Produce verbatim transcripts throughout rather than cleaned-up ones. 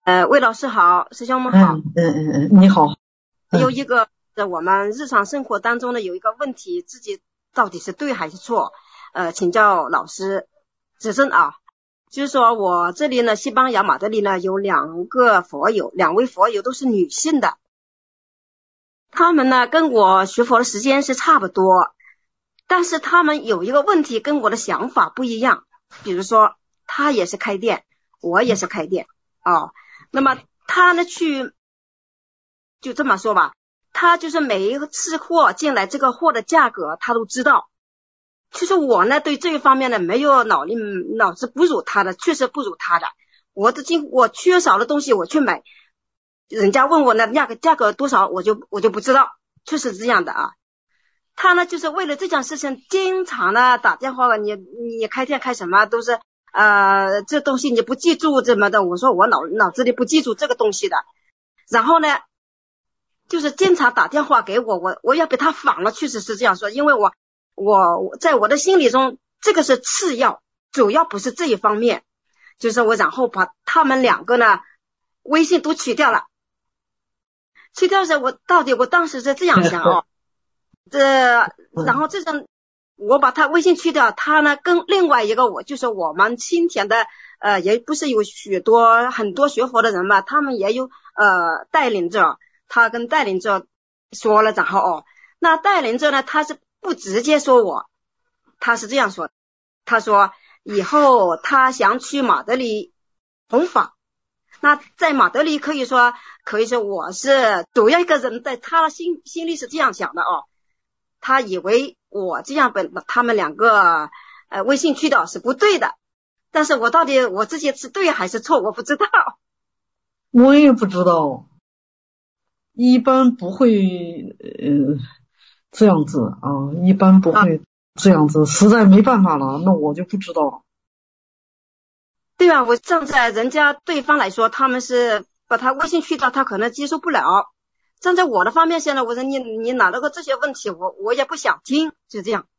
呃，魏老师好，师兄们好。 嗯嗯嗯嗯，你好。 还有一个，我们日常生活当中呢有一个问题，自己到底是对还是错？呃，请教老师指正啊。就是说我这里呢，西班牙马德里呢有两个佛友，两位佛友都是女性的，他们呢跟我学佛的时间是差不多，但是他们有一个问题跟我的想法不一样。比如说他也是开店，我也是开店哦。那么他呢去，就这么说吧，他就是每一次货进来，这个货的价格他都知道。其实我呢对这一方面呢没有脑力，脑子不如他的，确实不如他的。我的经我缺少的东西我去买，人家问我呢价格价格多少，我就我就不知道，确实是这样的啊。他呢就是为了这件事情经常呢打电话，你你开店开什么都是呃这东西你不记住怎么的，我说我脑脑子里不记住这个东西的。然后呢就是经常打电话给我，我我要给他反了，确实是这样说。因为我我在我的心里中这个是次要，主要不是这一方面。就是我然后把他们两个呢微信都取掉了。取掉时我到底我当时是这样想哦，这然后这种我把他微信去掉，他呢跟另外一个我就是我们青田的呃也不是有许多很多学佛的人嘛，他们也有呃带领者，他跟带领者说了，然后哦那带领者呢他是不直接说我，他是这样说的，他说以后他想去马德里弘法，那在马德里可以说可以说我是主要一个人，在他的心心里是这样想的哦，他以为我这样把他们两个呃微信去掉是不对的，但是我到底我自己是对还是错我不知道。 我也不知道，一般不会呃这样子啊，一般不会这样子，实在没办法了，那我就不知道了。 对啊，我站在人家对方来说，他们是把他微信去掉，他可能接受不了。站在我的方面现在，我说你你哪了个这些问题，我我也不想听，就这样。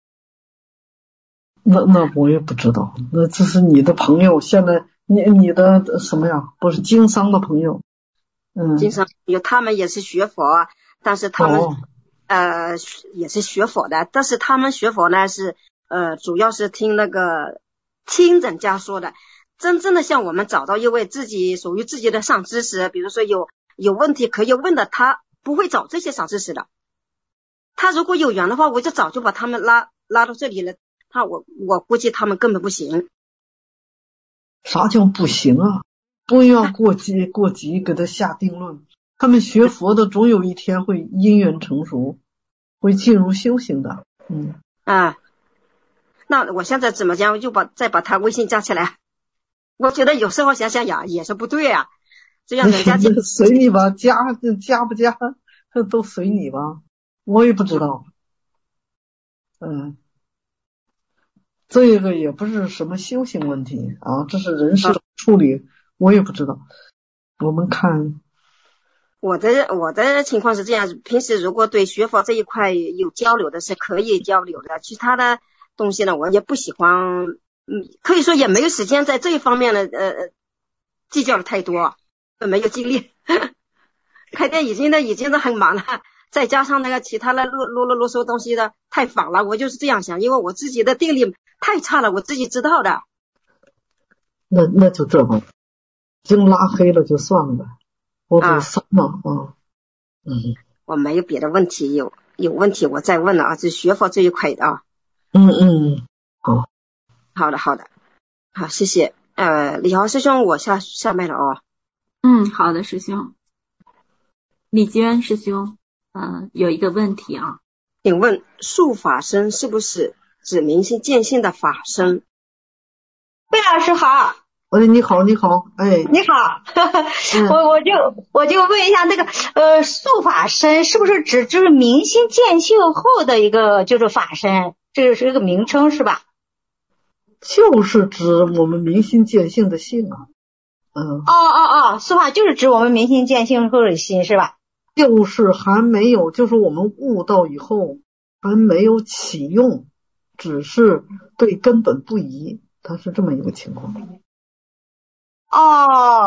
那那我也不知道，那这是你的朋友，现在你你的什么呀？不是经商的朋友，嗯， 经商有他们也是学佛，但是他们、 哦、 呃也是学佛的，但是他们学佛呢是呃主要是听那个听人家说的。真正的像我们找到一位自己属于自己的上知识，比如说有有问题可以问的，他不会找这些上知识的。他如果有缘的话，我就早就把他们拉拉到这里了。他我我估计他们根本不行。 啥叫不行啊？不要过急过急给他下定论。他们学佛的总有一天会因缘成熟，会进入修行的。嗯啊，那我现在怎么讲？就把再把他微信加起来。我觉得有时候想想呀，也是不对啊。这样人家随你吧，加加不加都随你吧，我也不知道。嗯，这个也不是什么修行问题啊，这是人事处理，我也不知道。我们看我的我的情况是这样，平时如果对学佛这一块有交流的是可以交流的，其他的东西呢我也不喜欢，嗯，可以说也没有时间在这一方面呢呃计较的太多，没有精力。开店已经的已经是很忙了，再加上那个其他的啰啰啰啰嗦东西的太烦了，我就是这样想，因为我自己的定力太差了，我自己知道的。 那那就这么，经拉黑了就算了呗，我都删了啊。嗯， 我没有别的问题，有有问题我再问了啊，就学佛这一块的啊。 嗯嗯，好， 好的好的，好，谢谢。呃，李豪师兄，我下下麦了哦。 嗯，好的，师兄。李娟师兄，呃，有一个问题啊， 请问素法身是不是指明心见性的法身？ 魏老师好。 哎，你好，你好，哎， 你好，嗯、我我就我就问一下，那个呃，素法身是不是指就是明心见性后的一个就是法身？这个是一个名称是吧？ 就是指我们明心见性的性啊。嗯。 哦哦哦，素法就是指我们明心见性后的心是吧？ 就是还没有，就是我们悟到以后还没有启用，只是对根本不移，它是这么一个情况。 哦，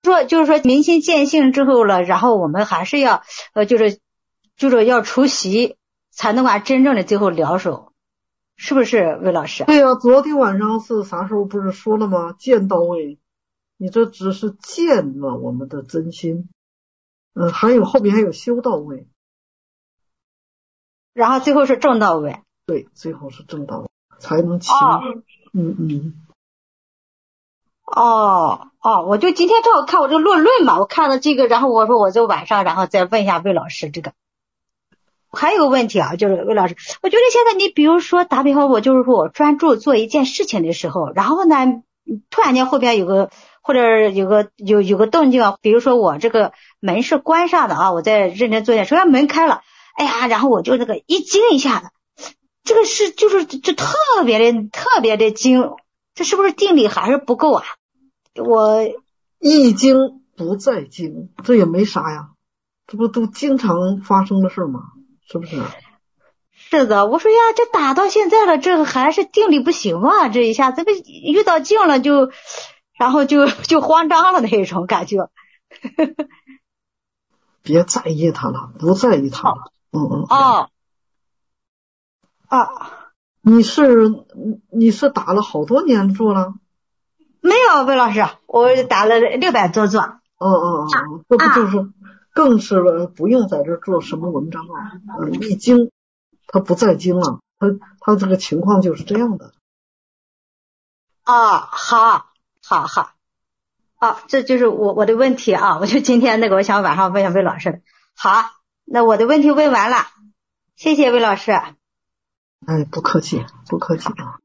说就是说明心见性之后了，然后我们还是要呃就是就是要除习，才能把真正的最后疗手，是不是魏老师？ 对呀、啊，昨天晚上是啥时候不是说了吗？见到位，你这只是见了我们的真心，嗯，还有后边还有修到位， 然后最后是正到位。 对，最后是正到位才能起。 哦， 嗯嗯。 哦哦，我就今天正好看我这个论论嘛，我看了这个，然后我说我就晚上然后再问一下魏老师这个。还有个问题啊，就是魏老师，我觉得现在你比如说打比方，我就是说我专注做一件事情的时候，然后呢突然间后边有个或者有个有有个动静啊，比如说我这个门是关上的啊，我在认真做一件，突然门开了，哎呀，然后我就那个一惊一下子，这个是就是就特别的特别的惊，这是不是定力还是不够啊？我一惊不再惊，这也没啥呀，这不都经常发生的事吗？是不是？ 是的，我说呀，这打到现在了，这还是定力不行啊！这一下这个遇到境了就，然后就就慌张了那一种感觉。 别在意它了，不在意它了。嗯嗯。 哦。啊。 你是你是打了好多年做了？ 没有，魏老师，我打了六百多座。 嗯嗯嗯，这不就是、啊、更是不用在这做什么文章啊？嗯，一经他不再经了，他他这个情况就是这样的。 哦，好，好好。哦，这就是我我的问题啊！我就今天那个，我想晚上问一下魏老师。好，那我的问题问完了，谢谢魏老师。 哎，不客气，不客气啊。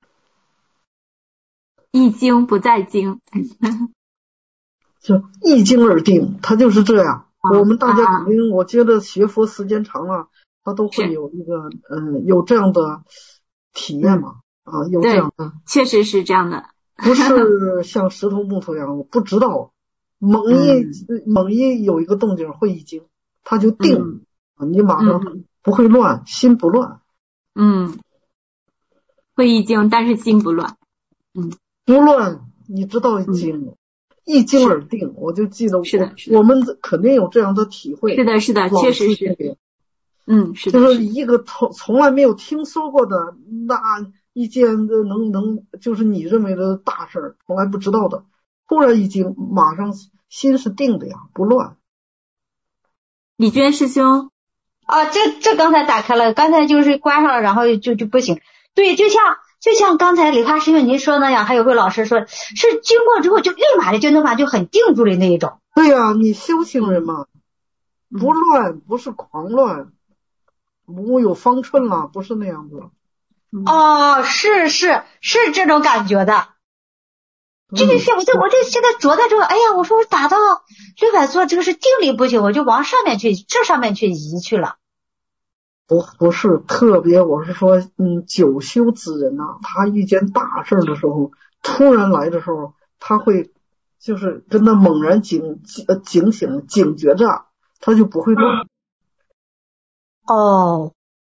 一惊不再惊， 就一惊而定，他就是这样。啊、我们大家肯定，我觉得学佛时间长了，他都会有一个嗯，有这样的体验嘛。嗯、啊，有这样的， 确实是这样的。 不是像石头木头一样，我不知道，猛一、嗯、猛一有一个动静会一惊，他就定，嗯、你马上不会乱，嗯、心不乱。 嗯，会一惊，但是心不乱。嗯。 不乱，你知道一惊、嗯，一惊而定。我就记得我， 是的，是的我们肯定有这样的体会。 是的，是的，确实是。嗯，是的。 就是一个从从来没有听说过的那一件能能就是你认为的大事，从来不知道的，突然一惊，马上心是定的呀，不乱。 李娟师兄， 啊，这这刚才打开了，刚才就是关上了，然后就就不行。对，就像。就像刚才理发师兄您说那样，还有位老师说，是经过之后就立马的就能把就很定住的那一种。 对呀、啊，你修行人嘛，不乱，不是狂乱，无有方寸了，不是那样子。 哦，是是是这种感觉的。这个是我就我就现在着在这个，哎呀，我说我打到六百座，这个是定力不行，我就往上面去，这上面去移去了。 不不是特别，我是说，嗯，久修之人呐、啊，他遇见大事的时候，突然来的时候，他会就是跟他猛然警呃警醒警觉着，他就不会乱。 哦，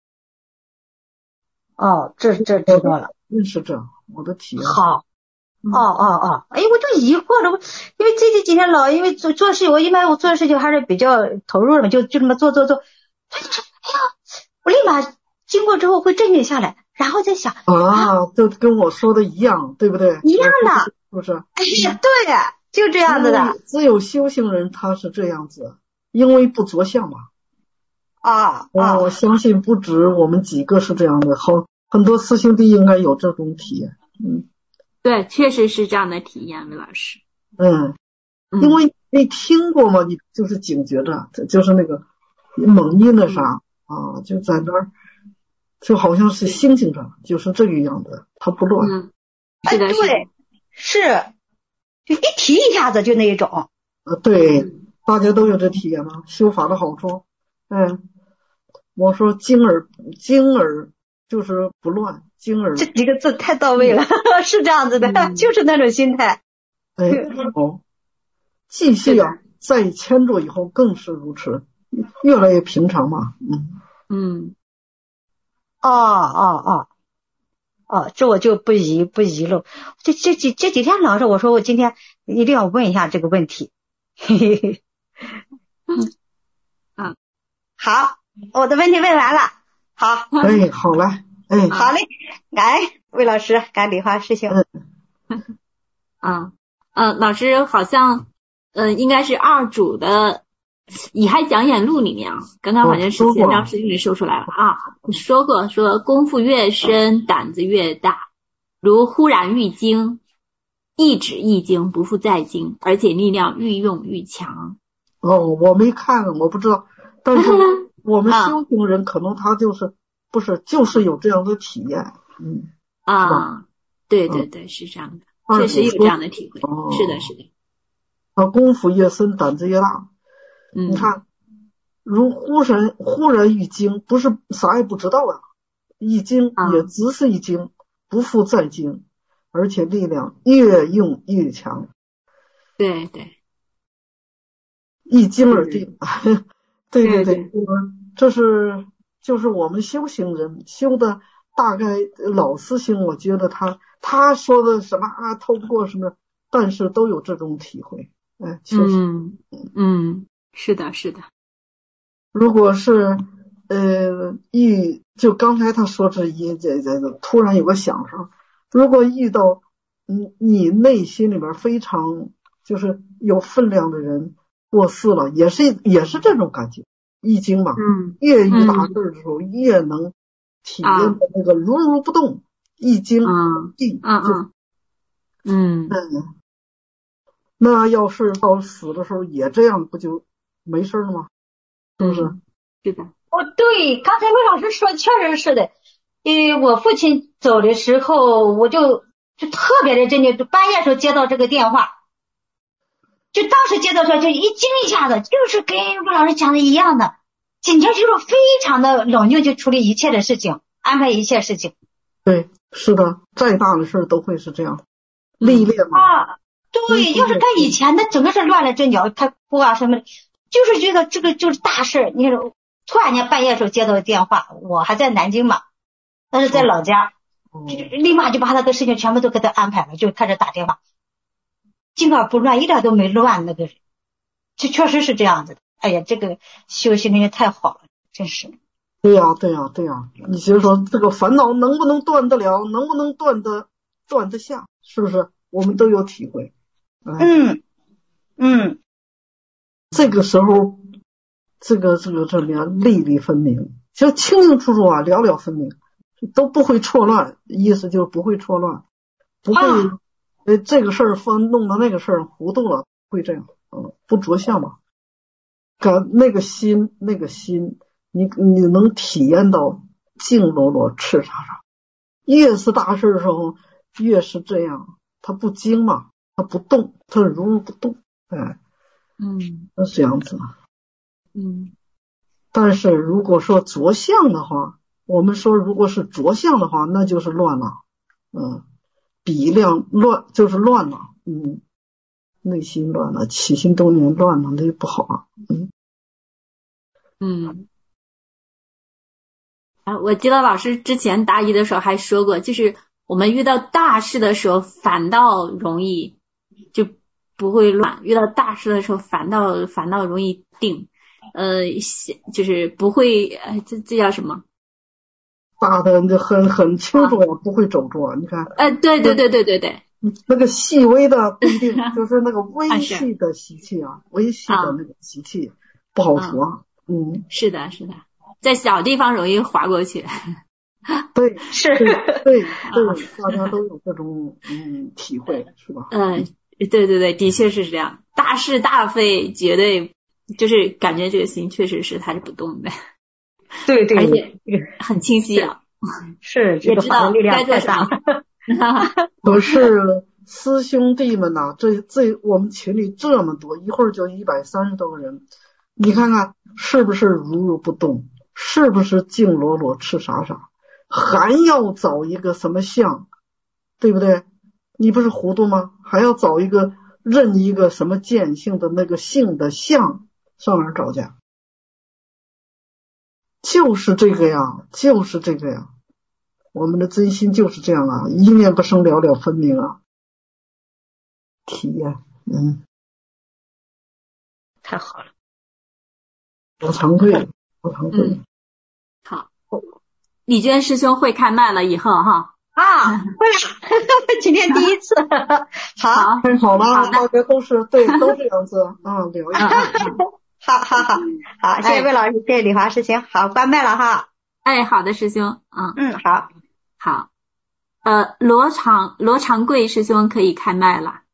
哦，这这知道了， 认识这样，我的体验。 好，哦哦哦，哎，我就疑惑了，因为这这几天老因为做做事，我一般我做事情还是比较投入的嘛，就就这么做做做，他就是哎呀。我立马经过之后会镇定下来，然后再想啊，就跟我说的一样，对不对？ 一样的， 是不是？ 哎呀，对，就这样子的。 只有修行人他是这样子，因为不着相嘛。 啊啊！ 我相信不止我们几个是这样的，好，很多师兄弟应该有这种体验。嗯， 对，确实是这样的体验，魏老师。 嗯，因为你听过嘛，你就是警觉着，就是那个猛一那啥。嗯啊，就在那儿，就好像是星星着，就是这个样子，它不乱。 嗯，是的， 哎，对，是，就一提一下子就那一种。 呃，对，大家都有这体验吗？修法的好处，嗯，我说精而精而就是不乱，精而这几个字太到位了，嗯、是这样子的、嗯，就是那种心态。 哎，好，继续啊，在迁着以后更是如此。越来越平常嘛，嗯嗯， 哦哦哦哦，这我就不疑不疑了。这这几这几天老师，我说我今天一定要问一下这个问题。 嘿嘿嘿。 嗯， 好，我的问题问完了。好， 哎，好嘞，哎， 好嘞，感恩魏老师，感恩李华师兄。 嗯，啊，呃，老师好像，呃，应该是二主的《乙亥讲演录》里面啊，刚刚好像是闲聊时间里说出来了啊，你说过说功夫越深，胆子越大，如忽然遇惊，一指一惊，不复再惊，而且力量愈用愈强。 哦，我没看，我不知道，但是我们修行人可能他就是不是就是有这样的体验，嗯啊，对对对，是这样的，确实有这样的体会， 哦、 是的，是的。 他功夫越深，胆子越大。 嗯， 你看，如忽然忽然一惊，不是啥也不知道啊，一惊也只是一惊，不复再惊，而且力量越用越强。 对对， 一惊而定。对对对， 这是就是我们修行人修的，大概老师兄，我觉得他他说的什么啊，透不过什么，但是都有这种体会。哎，确实， 嗯嗯，是的，是的。 如果是呃遇就刚才他说这一这这突然有个想法，如果遇到你你内心里边非常就是有分量的人过世了，也是也是这种感觉。易经嘛， 嗯， 越遇大事的时候、嗯、越能体验到那个如如不动，易经定， 嗯嗯嗯嗯，那要是到死的时候也这样，不就没事了吗？是不是？ 嗯、是的。 哦，对，刚才魏老师说确实是的。因为我父亲走的时候，我就就特别的震惊，就半夜时候接到这个电话，就当时接到说就一惊一下子，就是跟魏老师讲的一样的，紧接着就是非常的冷静，就处理一切的事情，安排一切事情。 对，是的，再大的事都会是这样，历练嘛。 啊，对，要是跟以前的整个是乱了阵脚，开哭啊什么的，就是觉得这个就是大事。你看，突然间半夜的时候接到电话，我还在南京嘛，但是在老家， 哦、 就立马就把那个事情全部都给他安排了，就开始打电话，静而不乱，一点都没乱。那个这确实是这样子的。哎呀，这个修行的人太好了，真是。 对呀、啊，对呀、啊，对呀、啊。你就说这个烦恼能不能断得了，能不能断得断得下，是不是？我们都有体会。 嗯嗯， 这个时候，这个这个这里面粒粒分明，就清清楚楚啊，了了分明，都不会错乱。意思就是不会错乱，不会、啊、呃这个事儿分弄到那个事儿糊涂了，会这样，嗯，不着相嘛。感那个心，那个心。你你能体验到静落落赤叉叉，越是大事的时候越是这样，它不惊嘛，它不动，它如如不动，哎， 嗯， 是这样子， 嗯。 但是如果说着相的话，我们说如果是着相的话，那就是乱了，嗯，比量乱就是乱了，嗯，内心乱了，起心动念乱了，那就不好啊，嗯嗯。啊，我记得老师之前答疑的时候还说过，就是我们遇到大事的时候反倒容易就不会乱，遇到大事的时候反倒反倒容易定，呃，就是不会，呃，这这叫什么？ 大的就很很清楚啊，不会走错。你看， 呃，对对对对对对， 那个细微的不一定，就是那个微细的习气啊，微细的那个习气不好说。嗯， 是的，是的。在小地方容易滑过去， 对， 是， 对对对，大家都有这种嗯体会，是吧？ 嗯，对对对，的确是这样。大是大非，绝对就是感觉这个心确实是它是不动的， 对对， 而且很清晰啊， 是也知道该做什么。 可是师兄弟们呐、啊，这这我们群里这么多，一会儿就一百三十多个人，你看看是不是如如不动？是不是静裸裸赤傻傻，还要找一个什么相，对不对？你不是糊涂吗？还要找一个认一个什么见性的那个性的相，上哪儿找去？就是这个呀，就是这个呀，我们的真心就是这样啊，一念不生，了了分明啊，体验，嗯。 太好了。 多惭愧，多惭愧。 嗯，好，李娟师兄会开麦了以后哈。 啊，会了，今天第一次。好， 太好了， 好大家都是对，都这样子啊，聊一下。 好好好，好，谢谢魏老师，谢谢李华师兄，好，关麦了哈。 哎，好的师兄，嗯嗯，好， 好，呃，罗长罗长贵师兄可以开麦了。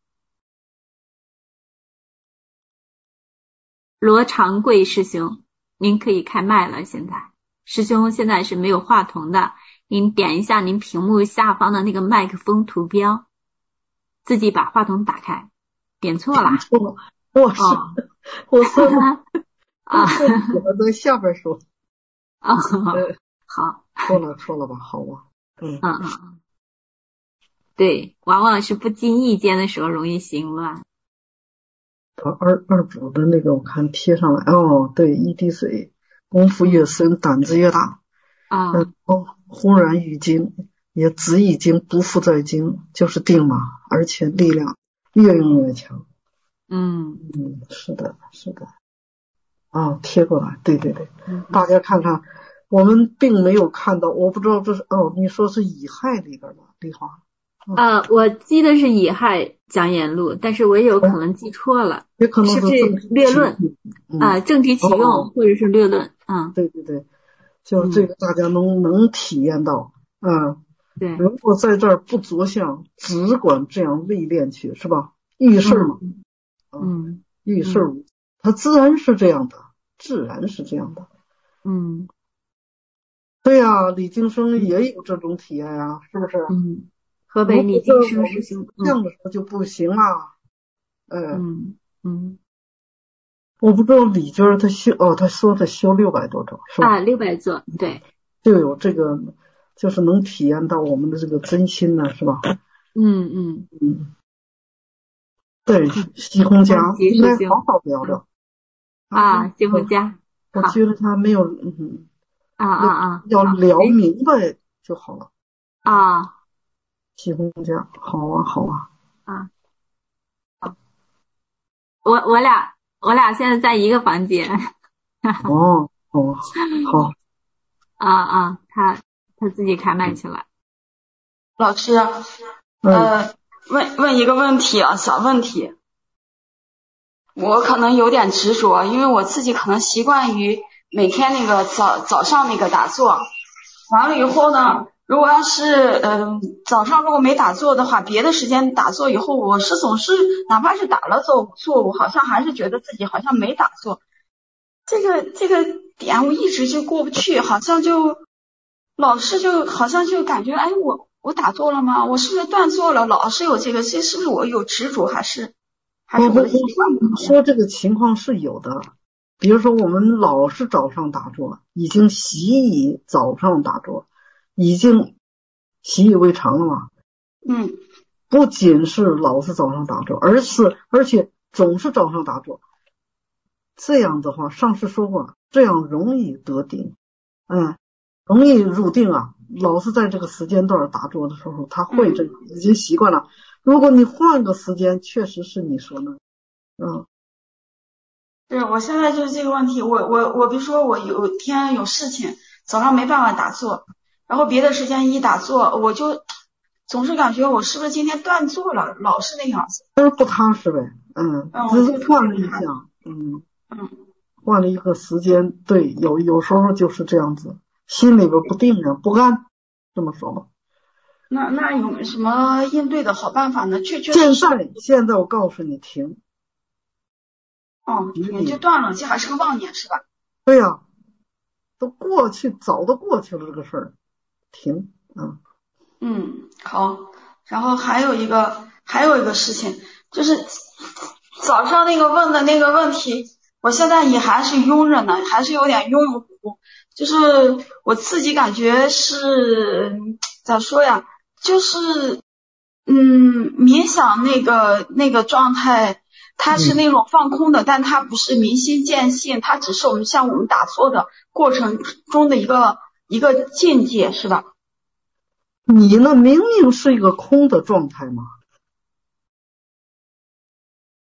罗长贵师兄，您可以开麦了。现在师兄现在是没有话筒的，您点一下您屏幕下方的那个麦克风图标，自己把话筒打开。点错了， 错，我是、哦、我是啊， 我在下边说啊、哦，好， 错了错了吧，好吧，嗯嗯嗯嗯，对，往往是不经意间的时候容易心乱。 二二主的那个我看贴上来哦，对，一滴水，功夫越深，胆子越大啊。 嗯，哦，忽然语经，也只已经不复在经，就是定嘛，而且力量越用越强。 嗯嗯，是的，是的。啊，贴过来，对对对，嗯、大家看看，我们并没有看到，我不知道这是哦，你说是乙亥里边的丽华。 啊、呃，我记得是乙亥讲演录，但是我也有可能记错了， 也可能是不是略论啊、呃？正题启用、哦、或者是略论啊、嗯？ 对对对，就是这个大家能、嗯、能体验到，嗯， 对。 如果在这儿不着相，只管这样历练去，是吧？遇事嘛， 嗯， 遇事、嗯，它自然是这样的，自然是这样的， 嗯， 对呀、啊，李金生也有这种体验啊，是不是？ 嗯。河北李金生师兄这样的时候就不行了， 嗯嗯， 我不知道李娟她修哦，她说她修六百多周是吧？ 啊，六百座，对， 就有这个，就是能体验到我们的这个真心呢，是吧？ 嗯嗯嗯，对，西红家应该好好聊聊啊，西红家， 我觉得他没有嗯啊啊啊， 要聊明白就好了啊。 西红家，好啊，好啊， 啊，好，我我俩我俩现在在一个房间。 哦哦，好。 啊啊，他他自己开麦去了。 老师，呃， 嗯、 问问一个问题啊，小问题。我可能有点执着，因为我自己可能习惯于每天那个早早上那个打坐，完了以后呢。如果要是嗯、呃、早上如果没打坐的话，别的时间打坐以后，我是总是哪怕是打了坐坐，我好像还是觉得自己好像没打坐，这个这个点我一直就过不去，好像就老是就好像就感觉哎我我打坐了吗？我是不是断坐了？老是有这个，这是不是我有执着还是还是我的习惯不好？ 说这个情况是有的，比如说我们老是早上打坐，已经习以早上打坐。已经习以为常了嘛？ 嗯， 不仅是老是早上打坐，而是而且总是早上打坐。这样的话，上次说过，这样容易得定，嗯，容易入定啊。老是在这个时间段打坐的时候，他会这已经习惯了。如果你换个时间，确实是你说的，嗯。 是我现在就是这个问题，我我我比如说我有天有事情，早上没办法打坐。然后别的时间一打坐，我就总是感觉我是不是今天断坐了，老是那样子， 就是不踏实呗，嗯，只是换了一下， 嗯嗯， 换了一个时间，对，有有时候就是这样子，心里边不定啊，不安，这么说吧。 那那有没有什么应对的好办法呢？确确实现在现在我告诉你停， 哦，停就断了，这还是个妄念是吧？ 对呀、啊，都过去，早都过去了这个事儿。停，嗯嗯，好，然后还有一个还有一个事情，就是早上那个问的那个问题，我现在也还是庸着呢，还是有点庸糊，就是我自己感觉是咋说呀，就是嗯，冥想那个那个状态，它是那种放空的，嗯、但它不是明心见性，它只是我们像我们打坐的过程中的一个。一个境界是吧？ 你呢明明是一个空的状态嘛，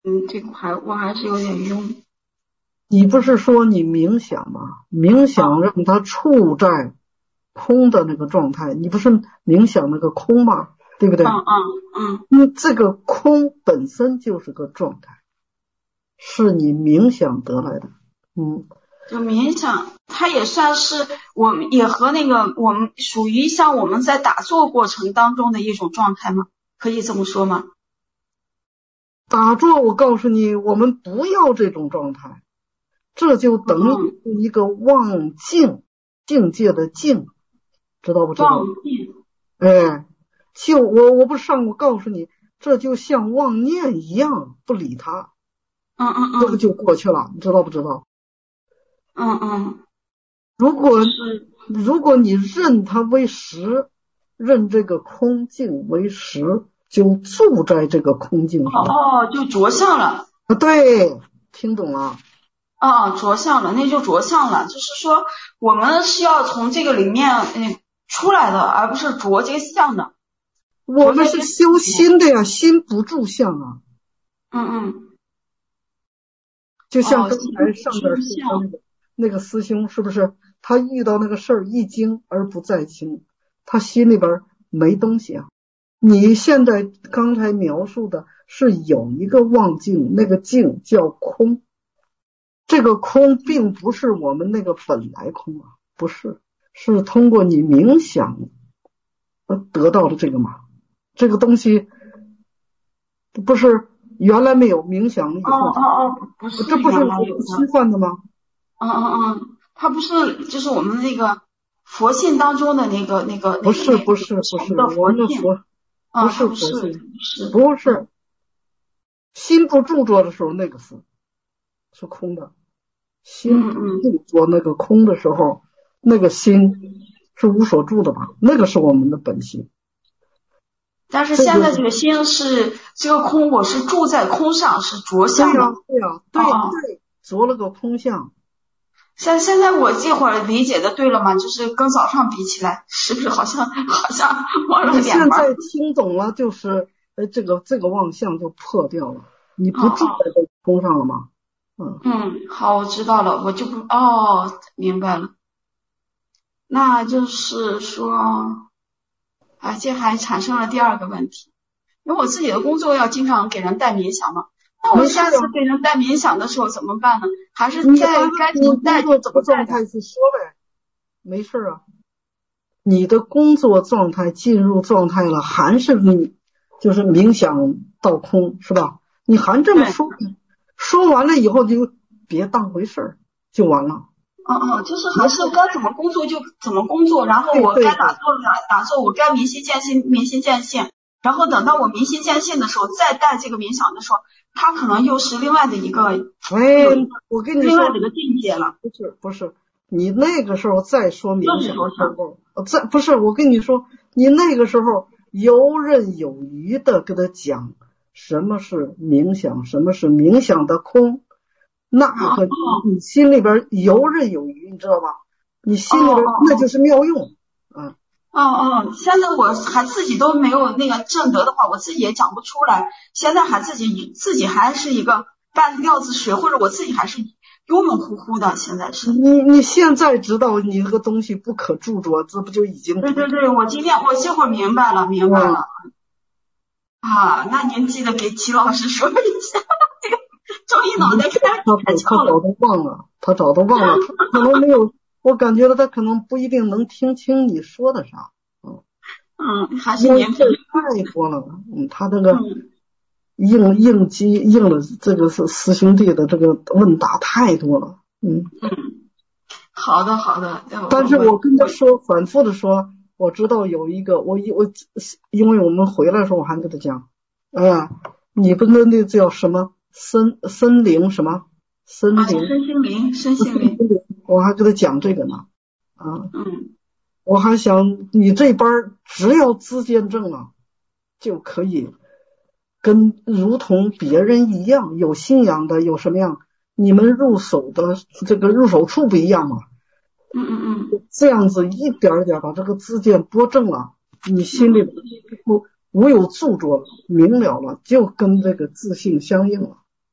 嗯，这个还我还是有点晕。 你不是说你冥想吗？冥想让它处在空的那个状态，你不是冥想那个空吗？对不对？ 嗯嗯嗯。 嗯，这个空本身就是个状态，是你冥想得来的。嗯， 就冥想，它也算是我们也和那个我们属于像我们在打坐过程当中的一种状态吗？可以这么说吗？ 打坐，我告诉你，我们不要这种状态，这就等于一个妄境，境界的境，知道不知道？ 妄境。 哎，就我我不是上午告诉你，这就像妄念一样，不理它， 嗯嗯嗯， 这个就过去了，你知道不知道？ 嗯嗯。 如果如果你认它为实，认这个空境为实，就住在这个空境上。 哦，就着相了。 啊，对，听懂了。 哦，着相了，那就着相了。就是说，我们是要从这个里面嗯出来的，而不是着这个相的。 我们是修心的呀，心不住相啊。 嗯嗯。 就像刚才上边说的那个、哦、那个师兄，是不是他遇到那个事儿一惊而不再惊，他心里边没东西啊。你现在刚才描述的是有一个妄境，那个境叫空，这个空并不是我们那个本来空啊，不是，是通过你冥想得到的这个嘛。这个东西不是原来没有，冥想以后哦哦哦，不是， 这不是虚幻的吗？ 嗯嗯嗯，它不是就是我们那个佛性当中的那个那个不是不是不是我们的佛不是佛性，不是心不著作的时候那个是是空的，心不著作那个空的时候，那个心是无所住的吧？那个是我们的本心。 但是现在这个心是这个空，我是住在空上，是着相的。 对呀，对呀，对对，着了个空相。 现现在我这会儿理解的对了吗？就是跟早上比起来，是不是好像好像忘了点？ 你现在听懂了，就是呃，这个这个妄相就破掉了，你不住在这空上了吗？ 嗯嗯，好，我知道了，我就不哦，明白了。那就是说。啊，这还产生了第二个问题，因为我自己的工作要经常给人带冥想嘛，那我下次给人带冥想的时候怎么办呢？还是在该怎么带就怎么带态去说呗，没事啊。你的工作状态进入状态了，还是你就是冥想到空是吧？你还这么说，说完了以后就别当回事儿，就完了。 嗯嗯，就是还是该怎么工作就怎么工作，然后我该打坐打打坐，我该明心见性明心见性，然后等到我明心见性的时候再带这个冥想的时候，它可能又是另外的一个哎，我跟你说另外的一个境界了。 不是不是，你那个时候再说冥想的时候，再不是我跟你说，你那个时候游刃有余的跟他讲什么是冥想，什么是冥想的空。那个你心里边游刃有余，你知道吧？你心里边那就是妙用。嗯。 哦哦，现在我还自己都没有那个正德的话，我自己也讲不出来。现在还自己自己还是一个半吊子水，或者我自己还是庸庸乎乎的。现在是你你现在知道你这个东西不可著作，这不就已经对对对，我今天我这会儿明白了明白了。嗯、啊，那您记得给齐老师说一下。终于脑袋开开窍了， 他早都忘了，他早都忘了，他可能没有，我感觉到他可能不一定能听清你说的啥。 嗯嗯，还是年份太多了，嗯，他这个应应激应了这个是师兄弟的这个问答太多了，嗯嗯，好的好的， 但是我跟他说，反复的说，我知道有一个，我我因为我们回来的时候我还跟他讲，啊，你不那那叫什么？森森林什么森林、啊、 身心灵身心灵， 我还跟他讲这个呢啊， 嗯， 我还想你这班只要自见证啊，就可以跟如同别人一样，有信仰的有什么样，你们入手的这个入手处不一样嘛， 嗯嗯嗯， 这样子一点一点把这个自见拨正了，你心里不无有著作明了了，就跟这个自信相应了。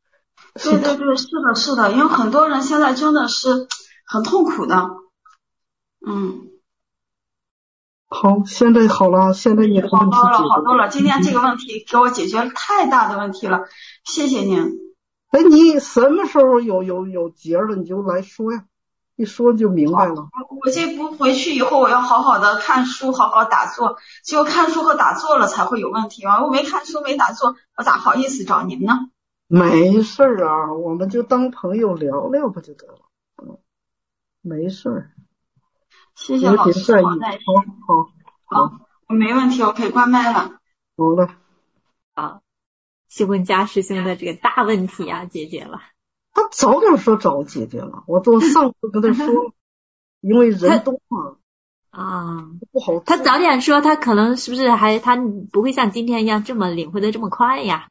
对对对，是的，是的，因为很多人现在真的是很痛苦的。嗯。 好，现在好了，现在你的问题好多了， 解决好多了。今天这个问题给我解决了太大的问题了，谢谢您。 哎，你什么时候有有有节了，你就来说呀，一说就明白了。 我这不回去以后，我要好好的看书，好好打坐。只有看书和打坐了才会有问题嘛。我没看书没打坐，我咋好意思找您呢？ 没事啊，我们就当朋友聊聊不就得了？嗯，没事。 谢谢老师， 好耐心。好好好， 我没问题，我可以关麦了。 好了。 好，西文佳师兄的这个大问题啊解决了。 他早点说找解决了，我都上次跟他说，因为人多嘛。 啊， 不好。 他早点说，他可能是不是还他不会像今天一样这么领会的这么快呀？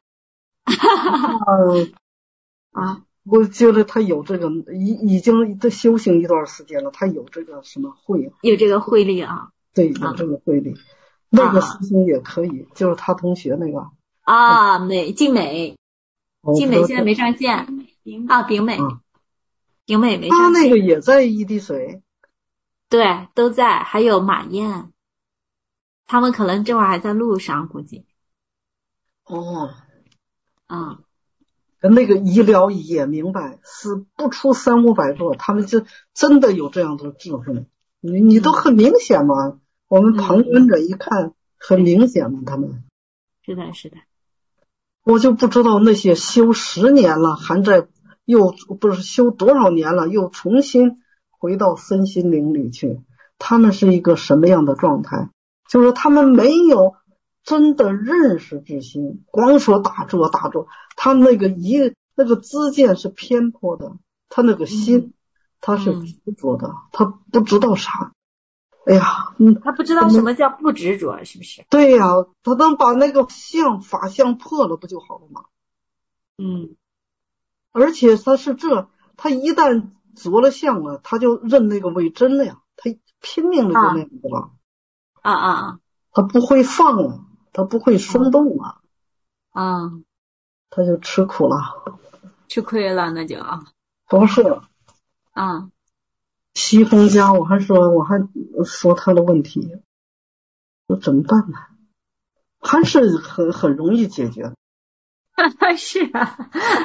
啊，我觉得他有这个，已已经他修行一段时间了，他有这个什么慧， 有这个慧力啊。 对，有这个慧力。啊、那个师兄也可以，就是他同学那个。 啊，美静美，静美现在没上线啊，丙美，丙美没上线。 他那个也在一滴水。 对，都在，还有马燕，他们可能这会儿还在路上，估计。 哦。 啊。 那个医疗也明白，是不出三五百个，他们就真的有这样的智慧。你你都很明显嘛，嗯、我们旁观者一看、嗯、很明显嘛，他们。 是的，是的。 我就不知道那些修十年了，还在又不是修多少年了，又重新回到身心灵里去，他们是一个什么样的状态？就是他们没有真的认识之心，光说打坐打坐，他那个一那个知见是偏颇的，他那个心、嗯、他是执着的、嗯，他不知道啥。哎呀， 嗯，他不知道什么叫不执着，是不是？ 对呀、啊，他能把那个相法相破了，不就好了吗？ 嗯， 而且他是这，他一旦着了相了，他就认那个为真了呀，他拼命的就那样子了。 啊啊啊！ 他不会放了，他不会松动了。 啊， 他就吃苦了， 吃亏了，那就啊。 不是。 啊。 西风家，我还说，我还说他的问题，我怎么办呢？还是很很容易解决。 是啊。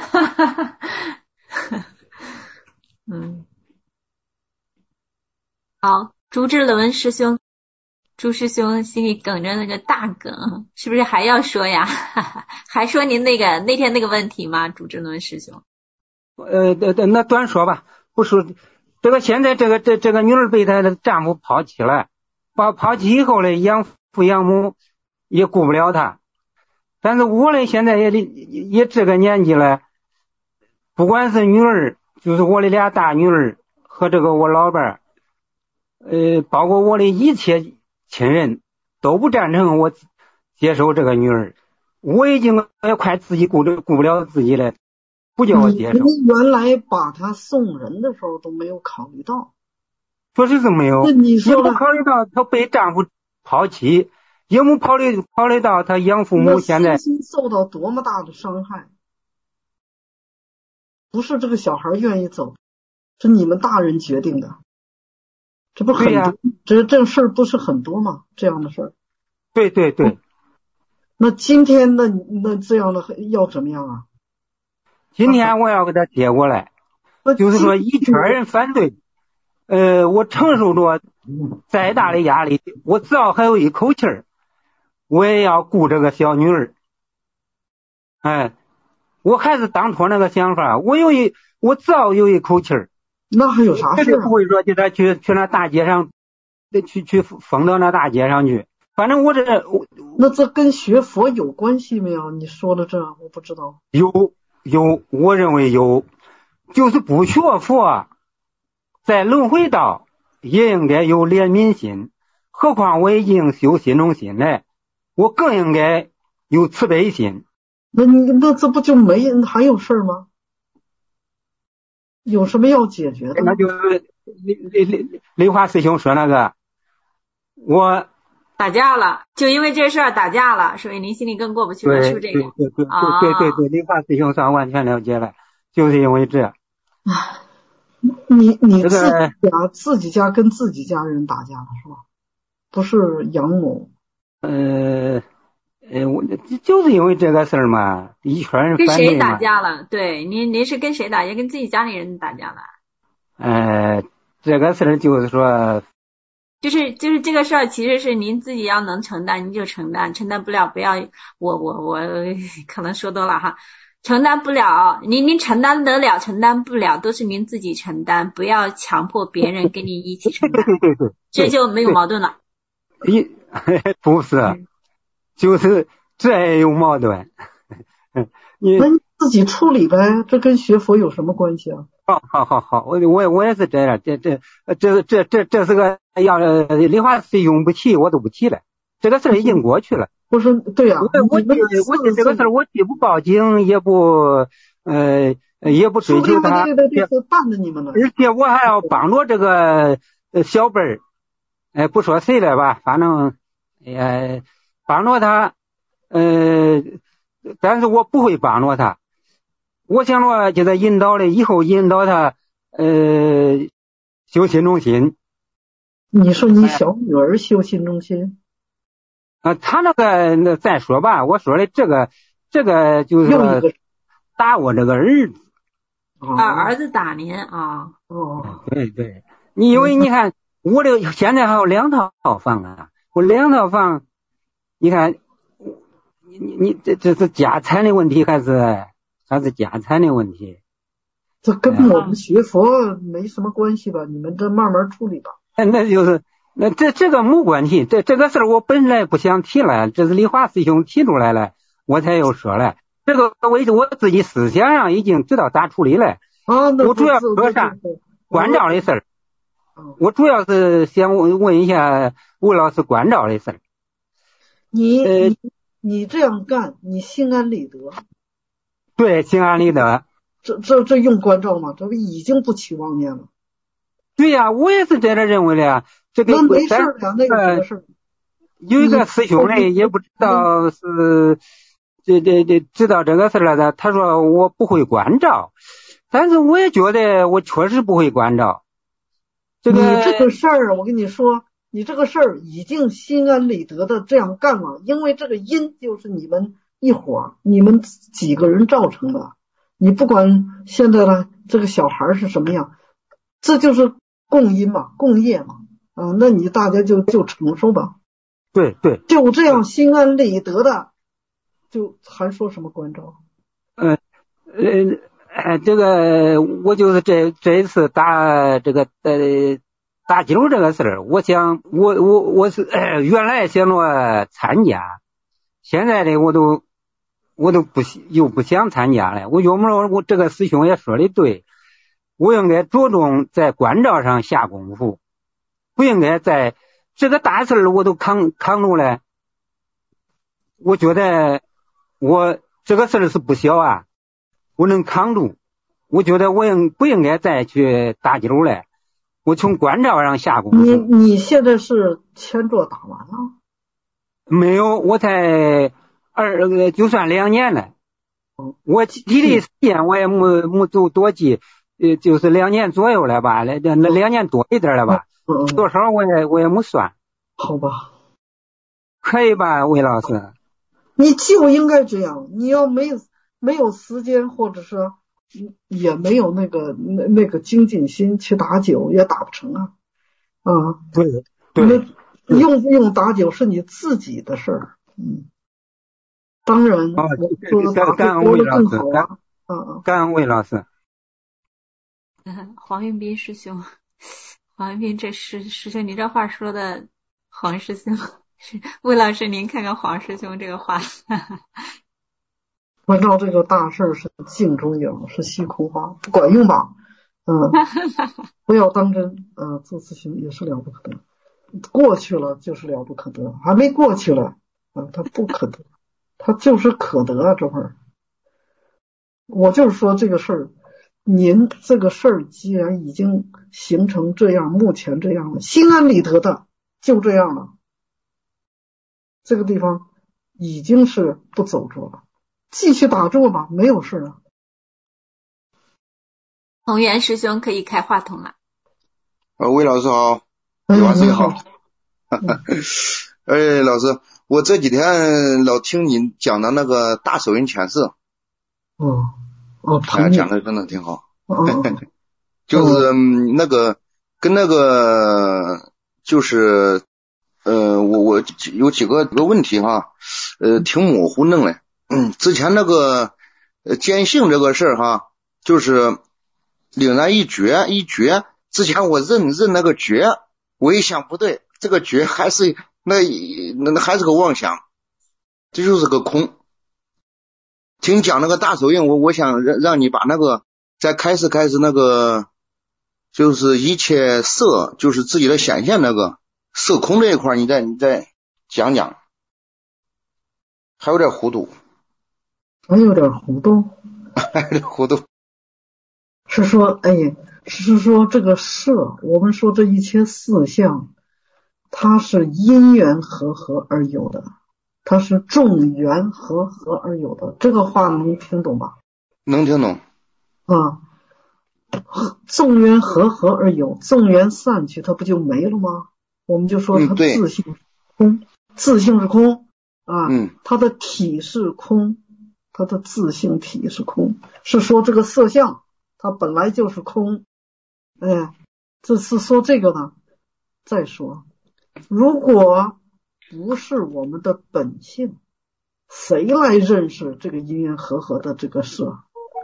嗯。好，朱志伦师兄，朱师兄心里梗着那个大梗，是不是还要说呀？还说您那个那天那个问题吗？朱志伦师兄。 呃，那短说吧，不说。这个现在这个这这个女儿被她的丈夫抛弃了，把抛弃以后呢，养父养母也顾不了她。但是我呢，现在也也这个年纪了，不管是女儿，就是我的俩大女儿和这个我老伴儿，呃，包括我的一切亲人都不赞成我接受这个女儿。我已经快自己顾着顾不了自己了。不叫我接受。 你原来把他送人的时候都没有考虑到， 说是没有， 你说也不考虑到她被丈夫抛弃，也没考虑考虑到她养父母现在身心受到多么大的伤害。不是这个小孩愿意走，是你们大人决定的，这不很多、啊、这这事儿不是很多吗？这样的事儿。 对对对。 那今天那那这样的要怎么样啊？ 今天我要给他接过来，就是说一圈人反对，呃，我承受着再大的压力，我只要还有一口气儿，我也要顾这个小女儿。哎，我还是当初那个想法，我有一，我只要有一口气儿， 那还有啥事、啊？ 绝对不会说叫他去去那大街上，去去疯到那大街上去。反正我这，我那这跟学佛有关系没有？你说的这我不知道。 有。有，我认为有，就是不学佛，在轮回道也应该有怜悯心，何况我已经修心中心了，我更应该有慈悲心。 那你那这不就没还有事吗？有什么要解决的？ 那就是李李李李华师兄说那个，我打架了，就因为这事儿打架了，所以您心里更过不去了，是不是这个？ 对对对对对对对，李华师兄算完全了解了， 就是因为这。 你你自己这个家自己家跟自己家人打架了是吧？不是养母。 呃呃，我就是因为这个事儿嘛，一圈人跟谁打反对嘛。 架了？对，您您是跟谁打架？跟自己家里人打架了？ 呃，这个事儿就是说， 就是就是这个事儿，其实是您自己要能承担，您就承担，承担不了不要我我我可能说多了哈，承担不了，您您承担得了，承担不了都是您自己承担，不要强迫别人跟你一起承担， 对对对， 这就没有矛盾了。 一不是，就是这也有矛盾。你那你自己处理呗，这跟学佛有什么关系啊？ 好好好好，我我我也是这样，这这这这这这是个要梨花师兄不提我都不提了，这个事儿已经过去了。 不是，对呀、啊， 我我我这个事儿我既不报警，也不呃也不追求他， 对对对，是办着你们了。 而且我还要帮着这个小辈儿，哎，不说谁了吧，反正呃帮着他，呃，但是我不会帮着他。我想着给他引导了，以后引导他呃修心中心。 你说你小女儿修心中心？ 啊、呃，他那个那再说吧，我说的这个这个就是说打我这个儿子。 啊，儿子打您啊？ 哦， 对对，你因为你看我这现在还有两套房啊，我两套房，你看你你你这这是家产的问题还是？还是家产的问题， 这跟我们学佛没什么关系吧？你们这慢慢处理吧。 那就是那这这个没关系，这这个事儿我本来不想提了，这是梨花师兄提出来了，我才又说了。这个我我自己思想上已经知道咋处理了。 啊， 我主要说啥？关照的事儿。我主要是想问问一下吴老师关照的事儿。 你、呃、你你这样干，你心安理得。 对，心安理得。 这这这用关照吗？这不已经不起妄念了。 对呀、啊，我也是这样认为的呀。这个那没事儿的，那个事儿。 有一个师兄呢，也不知道是这这这知道这个事儿了的，他说我不会关照，但是我也觉得我确实不会关照。这个你这个事儿，我跟你说，你这个事儿已经心安理得的这样干了，因为这个因就是你们。一伙儿，你们几个人造成的，你不管现在的这个小孩是什么样，这就是共因嘛，共业嘛，啊，那你大家就就承受吧。 对对， 就这样心安理得的，就还说什么关照？ 呃呃呃，这个我就是这这一次打这个呃打酒这个事儿，我想我我我是、呃、原来想着参加，现在的我都。我都不又不想参加了。我有没有我这个师兄也说的对，我应该着重在关照上下功夫，不应该在这个大事我都扛扛住了。我觉得我这个事是不小啊，我能扛住。我觉得我应不应该再去打酒了？我从关照上下功夫。 你你现在是前座打完了？ 没有，我才。二就算两年了，我体力时间我也没没走多记，呃，就是两年左右了吧，那那两年多一点了吧，多少我也我也没算。 好吧， 可以吧，魏老师？ 你就应该这样，你要没有没有时间，或者是也没有那个那那个精进心去打酒，也打不成啊。啊， 对对， 那用不用打酒是你自己的事儿，嗯。当然， 哦、 我说打感恩魏老师， 啊嗯， 感恩魏老师。 嗯，黄云斌师兄，黄云斌这师师兄，你这话说的，黄师兄，魏老师您看看黄师兄这个话。 关照这个大事是镜中影，是虚空话，不管用吧？嗯，不要当真。呃，做事情也是了不可得，过去了就是了不可得，还没过去了啊，它不可得。他就是可得啊，这会儿，我就是说这个事儿，您这个事儿既然已经形成这样，目前这样了，心安理得的就这样了，这个地方已经是不走着了，继续打坐吧，没有事啊。 宏源师兄可以开话筒了。 呃，魏老师好，李老师你好。哎，老师，我这几天老听你讲的那个大手印前世。 哦哦， 哎，讲的真的挺好。 哦就是那个跟那个就是呃，我我有几个个问题哈，呃，挺模糊弄嘞。嗯，之前那个呃坚信这个事儿哈，就是岭南一绝一绝。之前我认认那个绝，我一想不对，这个绝还是那那还是个妄想，这就是个空。听讲那个大手印，我我想让让你把那个在开始开始那个就是一切色就是自己的显现那个色空这一块，你再你再讲讲，还有点糊涂， 还有点糊涂， 还有点糊涂， 是说哎。是说这个色，我们说这一切色相，它是因缘和合而有的，它是众缘和合而有的，这个话能听懂吧？ 能听懂啊。众缘和合而有，众缘散去，它不就没了吗？我们就说它自性是空，嗯、自性是空啊， 嗯， 它的体是空，它的自性体是空，是说这个色相它本来就是空。哎，这次说这个呢，再说，如果不是我们的本性，谁来认识这个因缘和合的这个色？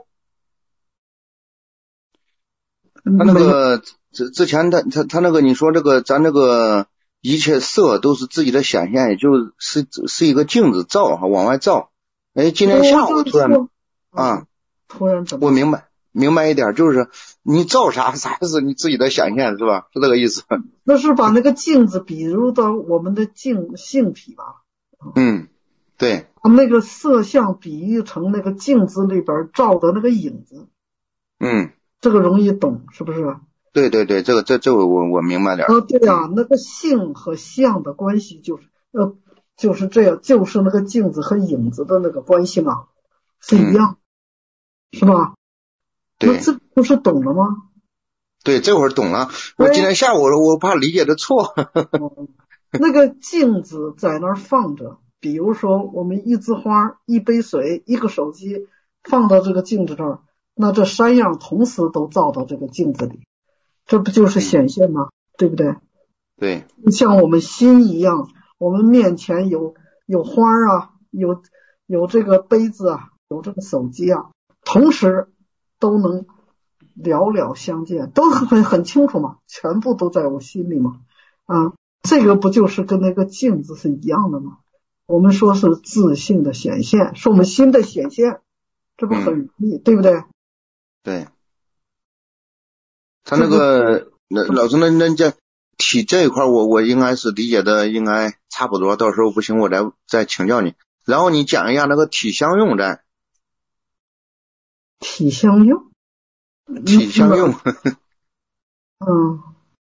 他那个之之前他他他那个你说这个咱那个一切色都是自己的显现，也就是是一个镜子照哈，往外照。哎，今天下午突然啊， 突然怎么？ 我明白。明白一点，就是你照啥啥是你自己的显现，是吧？是这个意思。 那是把那个镜子比如到我们的镜性体吧。 嗯，对。 把那个色相比喻成那个镜子里边照的那个影子。 嗯， 这个容易懂，是不是？ 对对对，这个这这个我我明白点。 啊，对啊，那个性和相的关系就是呃就是这样，就是那个镜子和影子的那个关系嘛，是一样， 嗯、 是吧？ 对， 那这不是懂了吗？ 对，这会儿懂了。我今天下午我怕理解的错。 那个镜子在那儿放着，比如说我们一枝花、一杯水、一个手机放到这个镜子这儿，那这三样同时都照到这个镜子里，这不就是显现吗？对不对？ 对。 像我们心一样，我们面前有有花啊，有有这个杯子啊，有这个手机啊，同时都能寥寥相见，都很很清楚嘛，全部都在我心里嘛，啊，这个不就是跟那个镜子是一样的吗？我们说是自性的显现，是我们心的显现，这不很容易，嗯、对不对？ 对。他那个那老师那那这体这一块我我应该是理解的应该差不多，到时候不行我再再请教你，然后你讲一下那个体相用再。 体相用， 体相用， 嗯，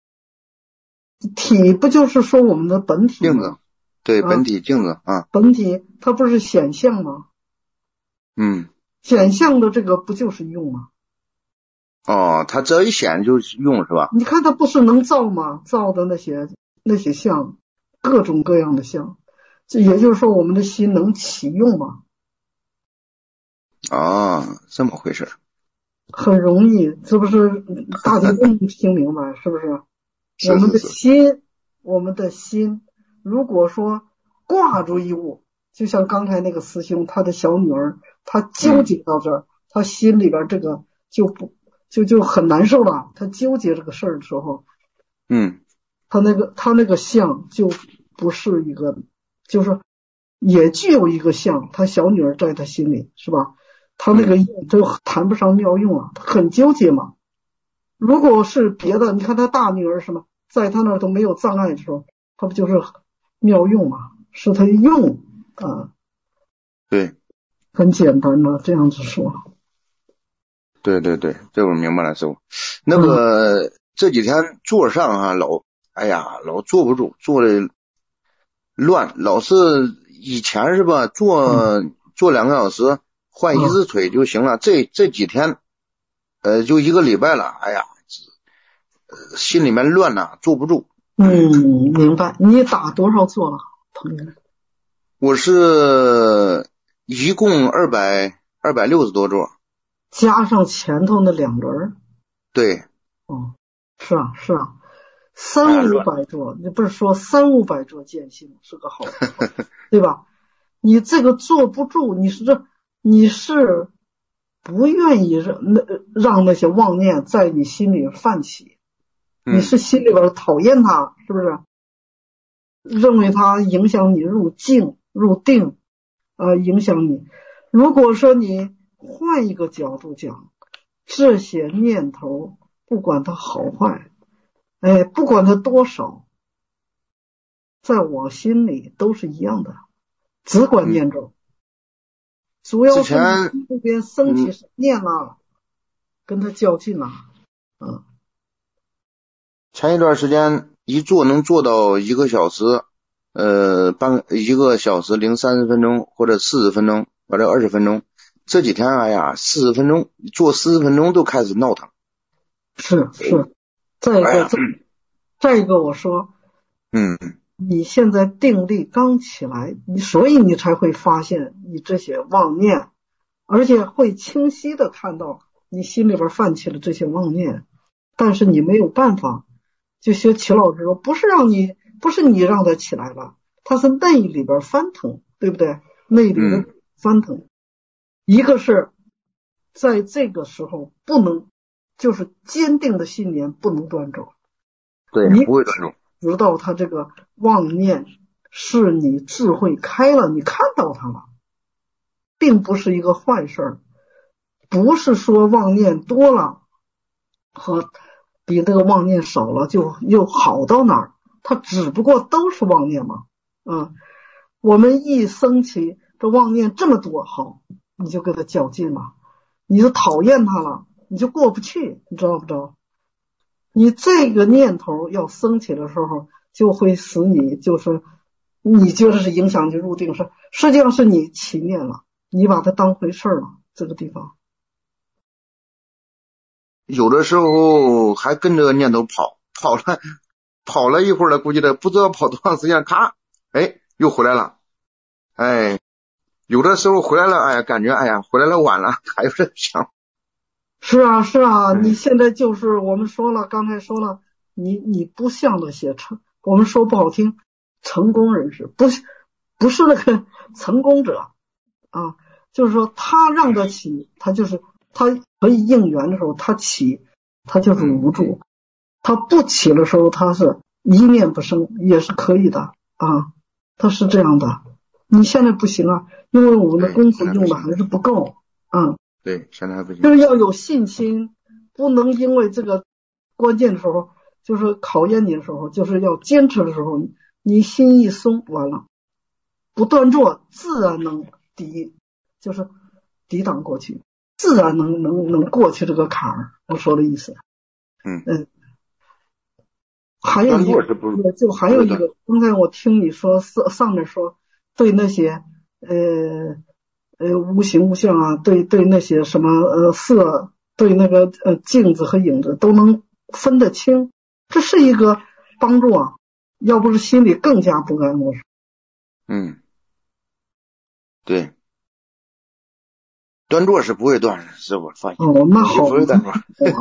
体不就是说我们的本体吗？ 镜子，对，本体镜子啊， 本体它不是显象吗？ 嗯， 显象的这个不就是用吗？ 哦，它这一显就是用是吧？ 你看它不是能造吗？造的那些那些相，各种各样的相，这也就是说我们的心能起用吗？ 哦，这么回事， 很容易，是不是？大家都能听明白，是不是？ 是是是我们的心，我们的心，如果说挂住一物，就像刚才那个师兄，他的小女儿，他纠结到这儿，嗯、他心里边这个就不就就很难受了。他纠结这个事儿的时候， 嗯， 他那个他那个相就不是一个，就是也具有一个相，他小女儿在他心里，是吧？他那个用就谈不上妙用啊，他很纠结嘛。如果是别的，你看他大女儿什么，在他那儿都没有障碍的时候，他不就是妙用嘛？是他用啊， 对， 很简单的这样子说。 对对对，这我明白了，师傅。那个、嗯、这几天座上啊，老哎呀，老坐不住，坐的乱，老是以前是吧，坐、嗯、坐两个小时。换一只腿就行了，嗯、这这几天呃，就一个礼拜了，哎呀，呃，心里面乱呐，坐不住。 嗯，明白。你打多少座了，朋友？ 我是一共二百二百六十多座， 加上前头那两轮。 对。 哦，是啊，是啊，三五百座，你不是说三五百座见性是个好对吧？你这个坐不住，你是这，你是不愿意让那让那些妄念在你心里泛起， 嗯、 你是心里边讨厌它，是不是？认为它影响你入静入定，呃，影响你。如果说你换一个角度讲，这些念头不管它好坏，哎，不管它多少，在我心里都是一样的，只管念咒。嗯、主要是你这边升起是念了，嗯、跟他较劲了。嗯。 前一段时间一坐能坐到一个小时，呃，半一个小时零三十分钟或者四十分钟或者二十分钟。这几天哎呀，四十分钟坐四十分钟都开始闹腾。 是是，再一个、哎、再一个我说， 嗯， 你现在定力刚起来，你所以你才会发现你这些妄念，而且会清晰的看到你心里边泛起了这些妄念，但是你没有办法。就学齐老师说，不是让你，不是你让他起来了，他是内里边翻腾，对不对？内里边翻腾。嗯、一个是在这个时候不能，就是坚定的信念不能断咒。 对，不会断咒。 直到他这个妄念是你智慧开了，你看到它了，并不是一个坏事。不是说妄念多了和比这个妄念少了就又好到哪儿，它只不过都是妄念嘛。嗯，我们一升起这妄念这么多，好，你就跟他较劲了，你就讨厌他了，你就过不去，你知道不知道？你这个念头要升起的时候，就会使你就是你觉得是影响你入定，是实际上是你起念了，你把它当回事了。这个地方有的时候还跟着念头跑，跑了跑了一会儿了，估计的不知道跑多长时间，咔，哎，又回来了。哎，有的时候回来了，哎呀，感觉哎呀，回来了晚了，还有点想。 是啊，是啊，你现在就是我们说了，刚才说了，你你不像那些成，我们说不好听，成功人士，不是不是那个成功者啊，就是说他让得起，他就是他可以应援的时候，他起，他就是无助；他不起的时候，他是一念不生，也是可以的啊，他是这样的。你现在不行啊，因为我们的功夫用的还是不够啊。 对，现在还不行。 就是要有信心，不能因为这个关键的时候，就是考验你的时候，就是要坚持的时候，你心一松，完了，不断做，自然能抵，就是抵挡过去，自然能能能过去这个坎儿。我说的意思， 嗯嗯，还有一个，就还有一个，刚才我听你说上上面说对那些呃。呃，无形无相啊，对对那些什么呃色，对那个呃镜子和影子都能分得清，这是一个帮助啊。要不是心里更加不安，我说。 嗯，对，断座是不会断的，是我发现。 哦，那好， 不会断座。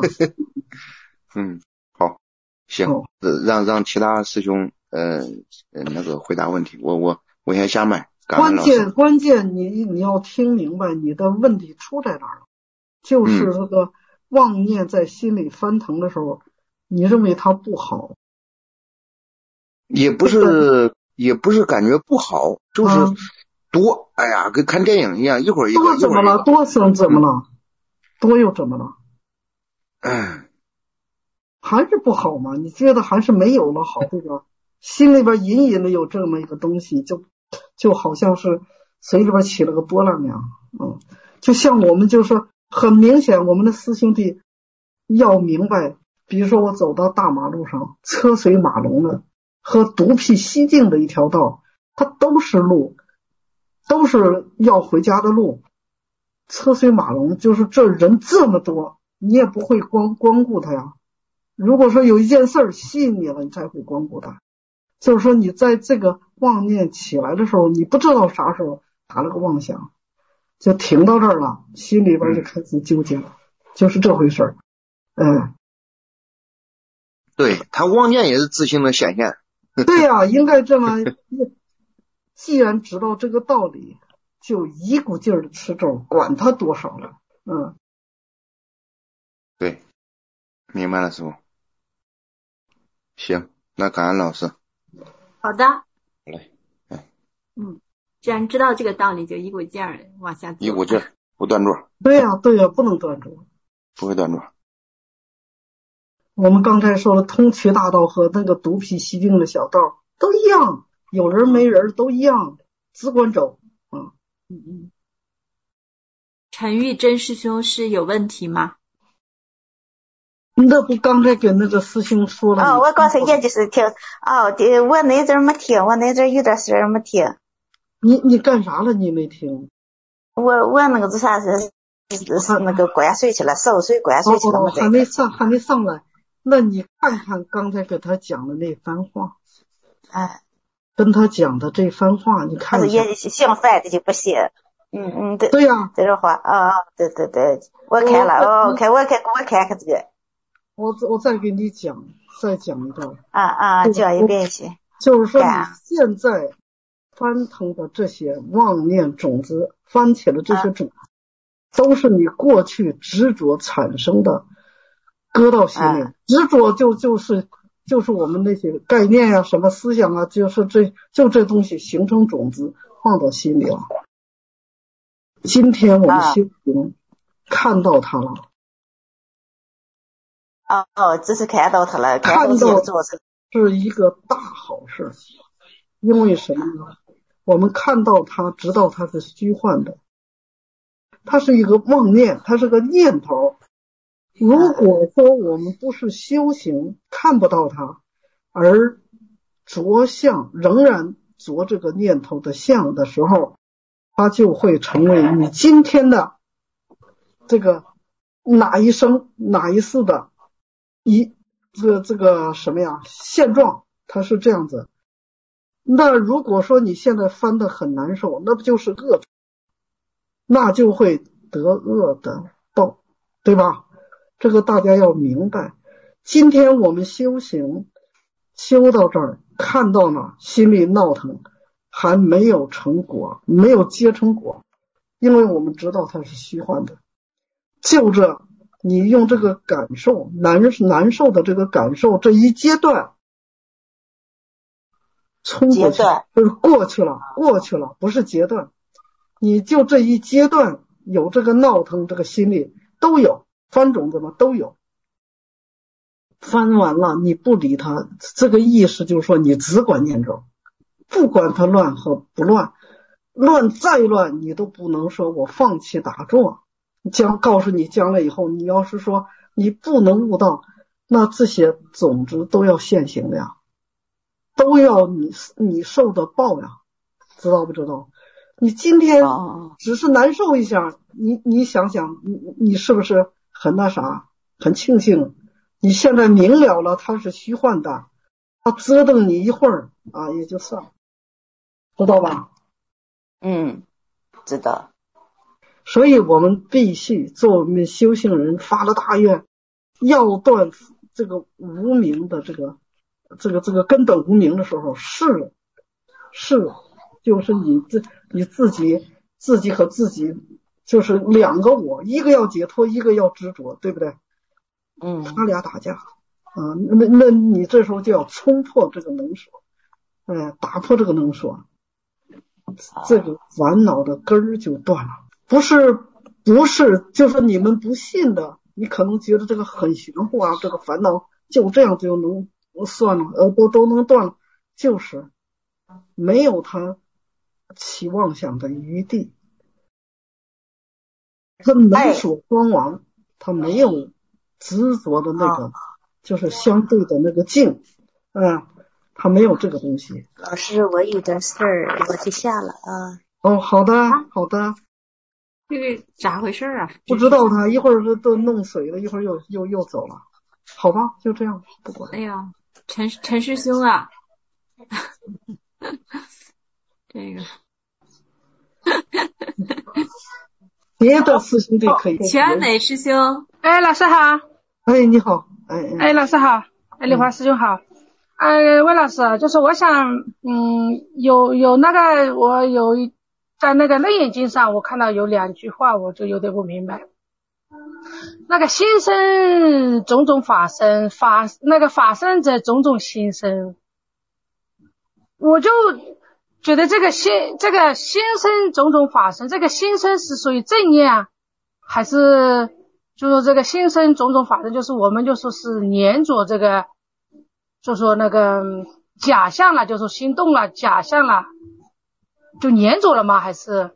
嗯，好，行，哦、让让其他师兄呃那个回答问题，我我我先下麦。 关键关键你你要听明白你的问题出在哪儿了，就是这个妄念在心里翻腾的时候，嗯、你认为它不好， 也不是也不是感觉不好，就是多，嗯、哎呀，跟看电影一样，一会儿一个， 多怎么了？多怎怎么了？嗯、多又怎么了？ 哎， 还是不好吗？你觉得还是没有了好，对吧？心里边隐隐的有这么一个东西，就。就好像是随里边起了个波浪一样，嗯，就像我们就是很明显，我们的师兄弟要明白，比如说我走到大马路上，车水马龙的和独辟蹊径的一条道，它都是路，都是要回家的路，车水马龙，就是这人这么多， 你也不会光光顾它呀。如果说有一件事儿吸引你了，你才会光顾它。就是说你在这个妄念起来的时候，你不知道啥时候打了个妄想，就停到这儿了，心里边就开始纠结了，就是这回事儿。嗯， 对，他妄念也是自性的显现。 对呀、啊，应该这么。既然知道这个道理，就一股劲儿的吃咒，管他多少了。嗯， 对，明白了，师傅。行，那感恩老师。 好的。 好嘞。 嗯，既然知道这个道理，就一股劲儿往下做。 一股劲儿，不断住。 对呀、啊，对呀、啊，不能断住。 不会断住。 我们刚才说了，通衢大道和那个毒脾息病的小道都一样，有人没人都一样，只管走。嗯嗯嗯。陈玉珍师兄是有问题吗？ 那不刚才跟那个师兄说了？ 哦，我刚才也就是听，哦，对，我那阵没听，我那阵有点事没听。 你你干啥了？你没听？ 我我那个是啥是是那个灌水去了，烧水灌水去了。 哦，还没上，还没上来。那你看看刚才给他讲的那番话， 哎， 跟他讲的这番话，你看一下。 也姓范的就不信。嗯嗯，对。 对呀、啊。 这个话啊，对对对，我看了，哦，看我看我看看这个。 我我再给你讲，再讲一段。 啊啊，讲一遍去。 就是说，你现在翻腾的这些妄念种子，翻起的这些种子，啊、都是你过去执着产生的，搁到心里。啊、执着就就是就是我们那些概念呀、啊、什么思想啊，就是这就这东西形成种子，放到心里了。今天我们修行、啊、看到它了。 哦哦，只是看到它了， 看到是一个大好事。因为什么呢？我们看到它，知道它是虚幻的，它是一个妄念，它是个念头。如果说我们不是修行，看不到它，而着相，仍然着这个念头的相的时候，它就会成为你今天的这个哪一生哪一世的一这个这个什么呀现状，它是这样子。那如果说你现在翻得很难受，那不就是恶，那就会得恶的报，对吧？这个大家要明白。今天我们修行修到这儿，看到呢心里闹腾，还没有成果，没有结成果，因为我们知道它是虚幻的。就这你用这个感受难难受的这个感受这一阶段冲过去，就是过去了，过去了，不是阶段。你就这一阶段有这个闹腾，这个心里都有，翻种子嘛都有。翻完了，你不理他，这个意识就是说你只管念咒，不管它乱和不乱，乱再乱，你都不能说我放弃打坐。将告诉你，将来以后，你要是说你不能悟道，那这些种子都要现行的呀。都要你你受的报呀，知道不知道？你今天只是难受一下，你你想想，你你是不是很那啥，很庆幸？你现在明了了，它是虚幻的，它折腾你一会儿啊，也就算了，知道吧？ 嗯，知道。 所以我们必须做我们修行人发了大愿，要断这个无明的这个。这个这个根本无明的时候，是是就是你自你自己自己和自己就是两个我，一个要解脱，一个要执着，对不对？ 嗯， 他俩打架啊，那那你这时候就要冲破这个能所，哎，打破这个能所，这个烦恼的根儿就断了。不是不是，就是你们不信的，你可能觉得这个很玄乎啊，这个烦恼就这样就能。算了，呃，都都能断了，就是没有他起妄想的余地。他能所光王，他没有执着的那个，哦、就是相对的那个境，嗯，他没有这个东西。 老师，我有点事儿，我去下了啊。 哦，好的，好的。 这个咋回事啊？ 不知道他一会儿都弄水了，一会儿又又又走了。好吧，就这样，不管。 哎呀，陈陈师兄啊，这个别的师兄弟可以。 全美师兄， 哎，老师好。 哎，你好。哎哎，老师好。哎，丽华师兄好。哎，魏老师，就是我想，嗯，有有那个，我有在那个楞严经上，我看到有两句话，我就有点不明白。那个心生种种法生，法那个法生则种种心生。我就觉得这个心这个心生种种法生，这个心生是属于正念啊，还是就说这个心生种种法生，就是我们就说是黏着这个，就说那个假象了，就说心动了，假象了，就黏着了吗？还是？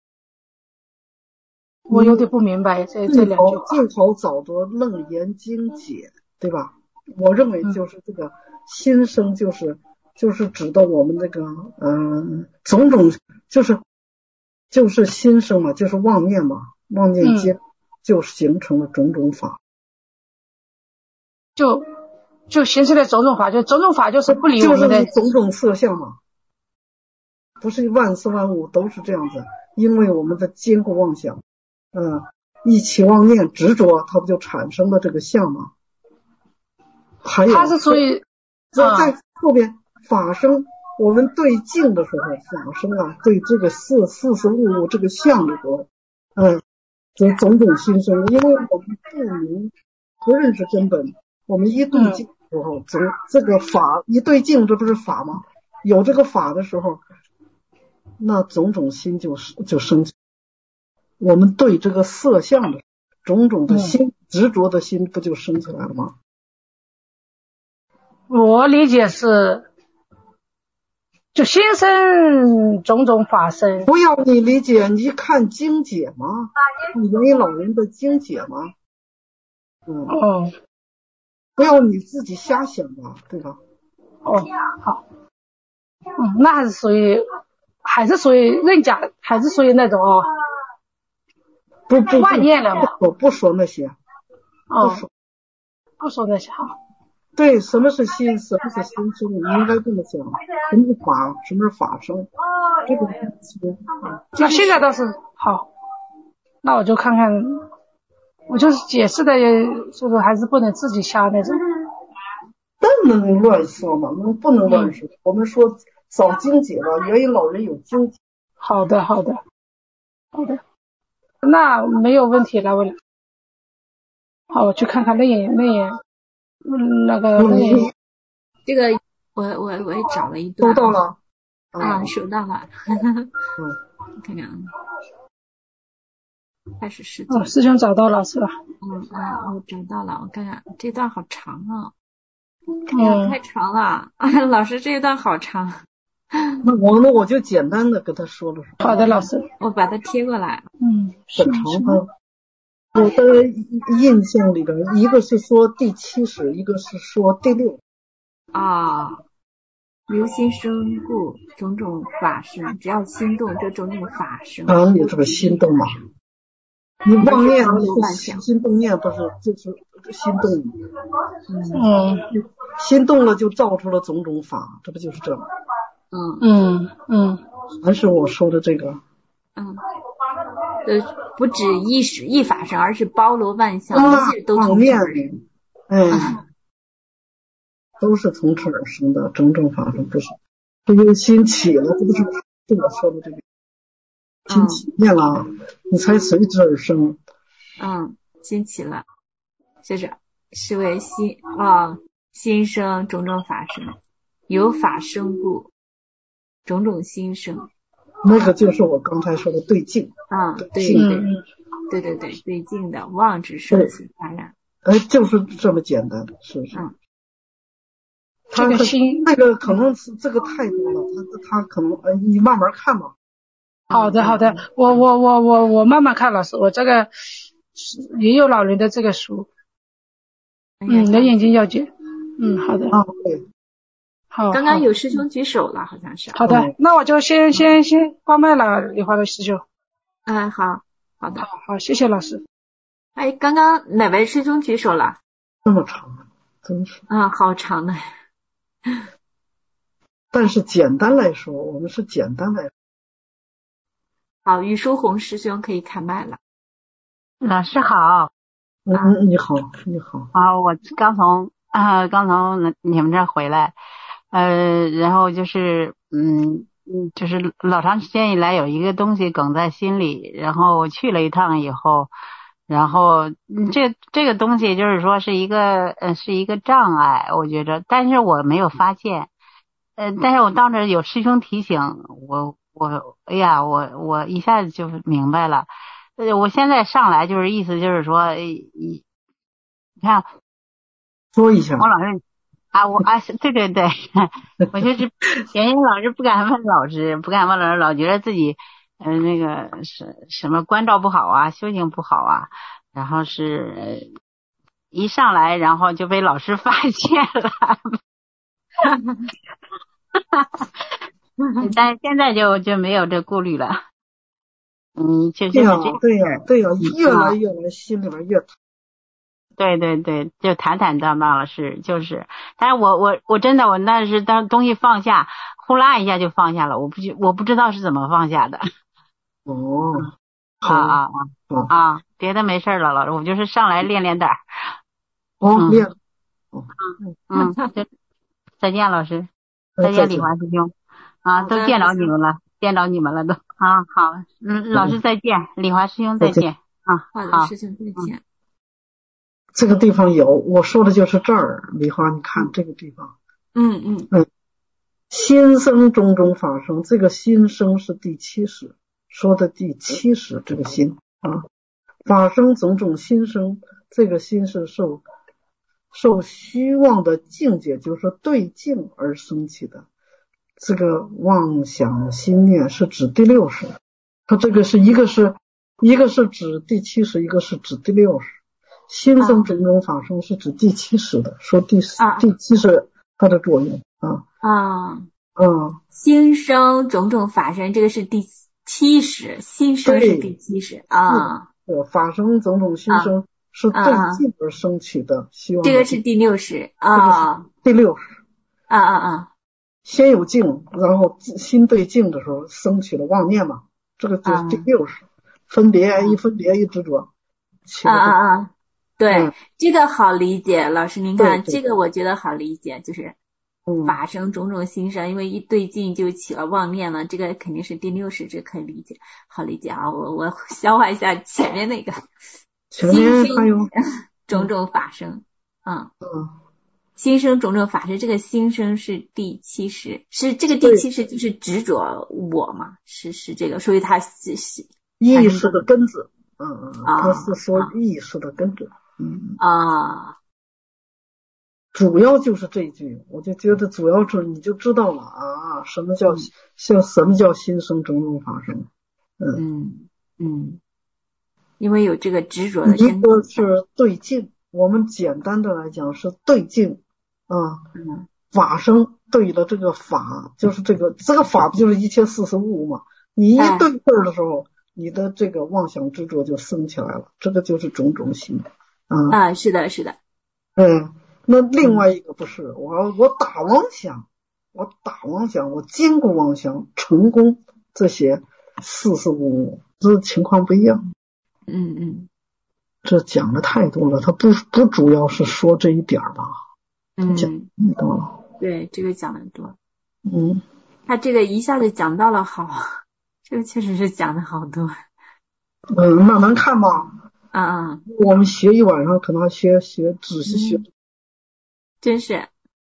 我有点不明白这这两句话。 最好找着楞严经解，对吧？我认为就是这个心生，就是、嗯、就是指的我们这个嗯、呃、种种，就是就是心生嘛，就是妄念嘛，妄念间就形成了种种法， 就就形成了种种法，就种种法就是不离我们的、 就是、种种色相嘛，不是万事万物都是这样子，因为我们的坚固妄想。嗯，一起妄念执着，它不就产生了这个相吗？还有， 它是属于在后边法生，我们对境的时候，法生啊，对这个事事事物物这个相的时候，嗯，就种种心生，因为我们不明不认识根本，我们一对境的时候，总、嗯、这个法一对境，这不是法吗？有这个法的时候，那种种心就就生起。我们对这个色相的种种的心、嗯、执着的心不就生起来了吗？ 我理解是就心生种种法生。 不要你理解，你看经解吗？你原因老人的经解吗？嗯， 哦， 不要你自己瞎想吧，对吧？ 哦，好，嗯，那还是属于还是属于认假，还是属于那种哦。 不不万念了吗？ 我不说那些， 哦， 不说， 不说那些好。 对，什么是心？什么是心生？你应该这么想。什么是法？什么是法生？这个是。 那现在倒是好，那我就看看，我就是解释的，就是还是不能自己瞎那种。 不能乱说嘛，不能乱说。嗯、我们说找经解了，原因老人有经解。 好的，好的，好的。那没有问题了，我好，我去看看内眼内眼，嗯，那个内眼， 这个我我我也找了一段， 收到了啊，收到了，嗯，看看啊，开始试哦，师兄找到了是吧？ 嗯嗯，我找到了，我看看这段好长啊，嗯，太长了，啊，老师这一段好长。 那我那我就简单的跟他说了说。 好的，老师， 我把它贴过来。 嗯， 很长的。我的印象里边，一个是说第七十，一个是说第六。 啊，由心生故，种种法生，只要心动，这种种法生。 啊，你这个心动嘛，你妄念是心动念，不是就是心动。 嗯， 心动了就造出了种种法，这不就是这吗？ 嗯嗯嗯， 还是我说的这个。 嗯，呃，不止一时一法生，而是包罗万象，一切都从面里，哎、嗯，都是从这而生的，种种法生不是。这个心起了，这不是对我说的这个。心起念了，嗯、你才随之而生。 嗯，心起了，就是是为心啊，心生种种法生，有法生故。种种心生， 那个就是我刚才说的对境啊，对对对对对对境的妄之生起发展， 哎，就是这么简单，是不是？ 嗯， 这个心那个可能是这个太多了，他他可能呃，你慢慢看吧。 好的好的，我我我我我慢慢看，老师，我这个也有老人的这个书，嗯，人眼睛要紧，嗯，好的。 啊，对。 好， 刚刚有师兄举手了，好像是。 好的，那我就先先先关麦了，李华的师兄。 嗯，好， 好的， 好好，谢谢老师。 哎，刚刚哪位师兄举手了？ 这么长，真是。 啊，好长的。 但是简单来说，我们是简单来说。 好，于书红师兄可以开麦了。 老师好。 嗯，你好，你好。 啊，我刚从啊刚从你们这儿回来，呃，然后就是嗯嗯，就是老长时间以来有一个东西梗在心里，然后我去了一趟以后，然后嗯这这个东西就是说是一个呃是一个障碍，我觉着，但是我没有发现，呃，但是我当着有师兄提醒我，我哎呀，我我一下子就明白了。呃，我现在上来就是意思就是说，你你看， 说一下。 我老是啊，我啊，对对对，我就是原先老是不敢问老师，不敢问老师，老觉得自己嗯、呃、那个什什么关照不好啊，修行不好啊，然后是、呃、一上来然后就被老师发现了，但是现在就就没有这顾虑了。嗯，就就是这样， 对呀，对呀，越来越来心里边越， 对对对，就坦坦荡荡了，是就是，但是我我我真的我那是当东西放下，呼啦一下就放下了，我不我不知道是怎么放下的。 哦， 啊啊啊啊！别的没事了，老师，我就是上来练练胆儿。 哦，练。 嗯嗯，再见，老师，再见，李华师兄啊，都见着你们了。见着你们了都啊，好，嗯，老师再见，李华师兄再见啊， 好的，师兄再见。 这个地方有，我说的就是这儿，李华，你看这个地方， 嗯嗯嗯，心生种种法生，这个心生是第七识，说的第七识这个心啊，法生种种心生，这个心是受受虚妄的境界，就是说对境而生起的。这个妄想心念是指第六识，它这个是一个是一个是指第七识，一个是指第六识。心生种种法生是指第七识的，说第啊第七识它的作用啊啊嗯， 心生种种法生，这个是第七识，心生是第七识啊。 对，法生种种心生、啊、是对境而生起的，希望这个是第六识啊， 第六识啊啊啊。 先有境，然后心对境的时候升起了妄念嘛，这个就是第六识、嗯、分别一分别一执着。 啊啊啊！对、 嗯， 这个好理解，老师您看对对这个我觉得好理解，就是法生种种心生、嗯，因为一对境就起了妄念了，这个肯定是第六识，这可以理解，好理解啊！我我消化一下前面那个， 前面还有种种法生，嗯嗯。 心生种种法生，这个心生是第七识，是这个第七识就是执着我嘛，是是这个，所以它是是意识的根子，嗯嗯， 啊、 它是说意识的根子，嗯啊， 主要就是这一句，我就觉得主要是你就知道了啊，什么叫像、嗯、什么叫心生种种法生， 嗯嗯嗯，因为有这个执着的根子， 一个是对境，我们简单的来讲是对境。啊、 嗯， 法生对了这个法，就是这个这个法不就是一切四实物嘛？你一对字儿的时候、哎，你的这个妄想执着就升起来了，这个就是种种心。啊啊，是的，是的。 嗯，那另外一个不是，我我打妄想，我打妄想，我坚固妄想，成功这些四实物，这情况不一样。 嗯嗯， 这讲的太多了，它不不主要是说这一点吧。 嗯， 讲太多了， 对，这个讲的多， 嗯， 他这个一下子讲到了好，这个确实是讲的好多， 嗯，慢慢看吧， 啊啊， 我们学一晚上，可能学学仔细学，嗯、 真是，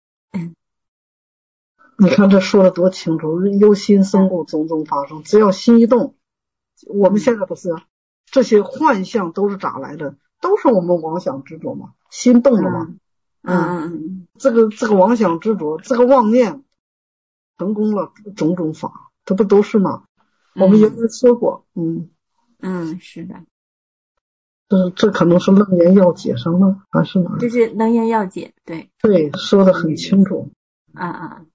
你看这说的多清楚，由心生故，种种发生，只要心一动，我们现在不是这些幻象都是咋来的？都是我们妄想执着嘛，心动了嘛。 嗯嗯嗯， 这个这个妄想执着，这个妄念成功了，种种法，这不都是吗？我们原来说过，嗯嗯，是的， 这这可能是楞严要解上了，还是哪？ 这是楞严要解，对对，说的很清楚。 啊啊，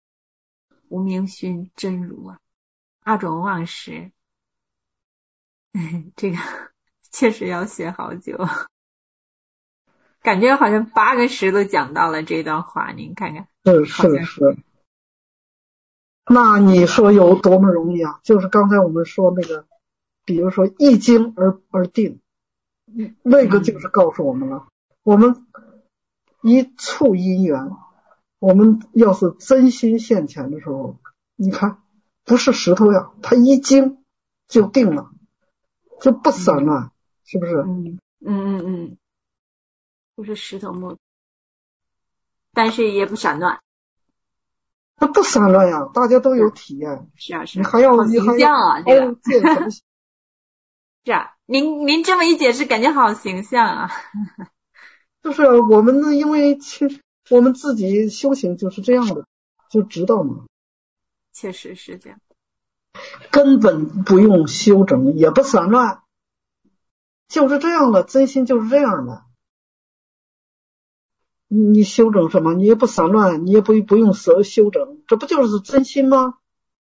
无明熏真如啊，二种妄识， 这个确实要学好久，感觉好像八个十都讲到了这段话，您看看。 是是是。那你说有多么容易啊？就是刚才我们说那个，比如说一经而而定，那个就是告诉我们了，嗯、我们一处因缘，我们要是真心现前的时候，你看不是石头呀，它一经就定了，就不散乱，嗯、是不是？ 嗯嗯嗯嗯，不是石头木，但是也不散乱。 它不散乱呀，大家都有体验。 是啊是啊， 你还要好形象啊，这个。 是啊，您您这么一解释，感觉好形象啊。 就是我们呢，因为其我们自己修行就是这样的，就知道嘛。 确实是这样。 根本不用修整，也不散乱，就是这样的，真心就是这样的。你修整什么？你也不散乱，你也不不用修修整，这不就是真心吗？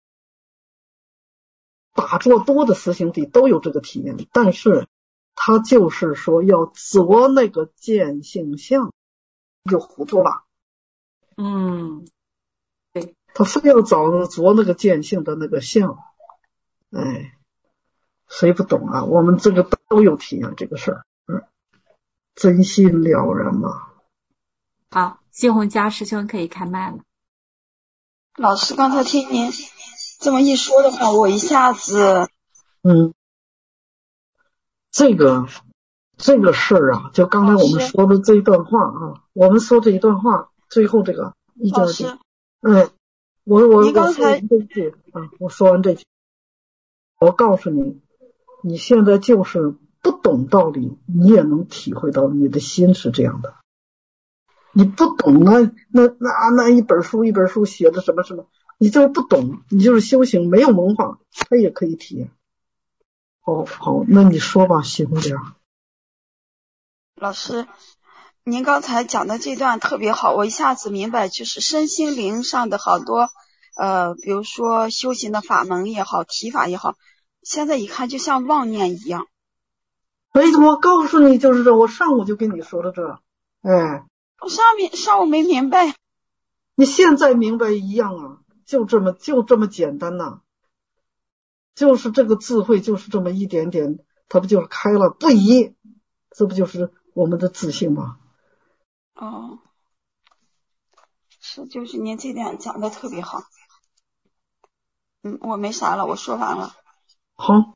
打坐多的实行体都有这个体验，但是他就是说要着那个见性相，就糊涂了。 嗯，对， 他非要找着那个见性的那个相，哎，谁不懂啊？我们这个都有体验这个事儿，嗯，真心了然嘛。 好，新红家师兄可以开麦了。 老师，刚才听您这么一说的话，我一下子， 嗯，这个这个事儿啊，就刚才我们说的这一段话啊，我们说这一段话，最后这个一点点，嗯，我我我说完这句啊，我说完这句，我告诉你，你现在就是不懂道理，你也能体会到你的心是这样的。你不懂那那那那一本书一本书写的什么什么，你就是不懂，你就是修行没有文化，他也可以体验。哦，好，那你说吧，喜红姐。 老师，您刚才讲的这段特别好，我一下子明白，就是身心灵上的好多呃，比如说修行的法门也好，体法也好，现在一看就像妄念一样。 哎，我告诉你就是这，我上午就跟你说的这，哎。 我上面上午没明白， 你现在明白一样啊，就这么就这么简单呐、啊，就是这个智慧就是这么一点点，它不就是开了不疑，这不就是我们的自信吗？ 哦，是，就是您这点讲的特别好。嗯，我没啥了，我说完了。 好，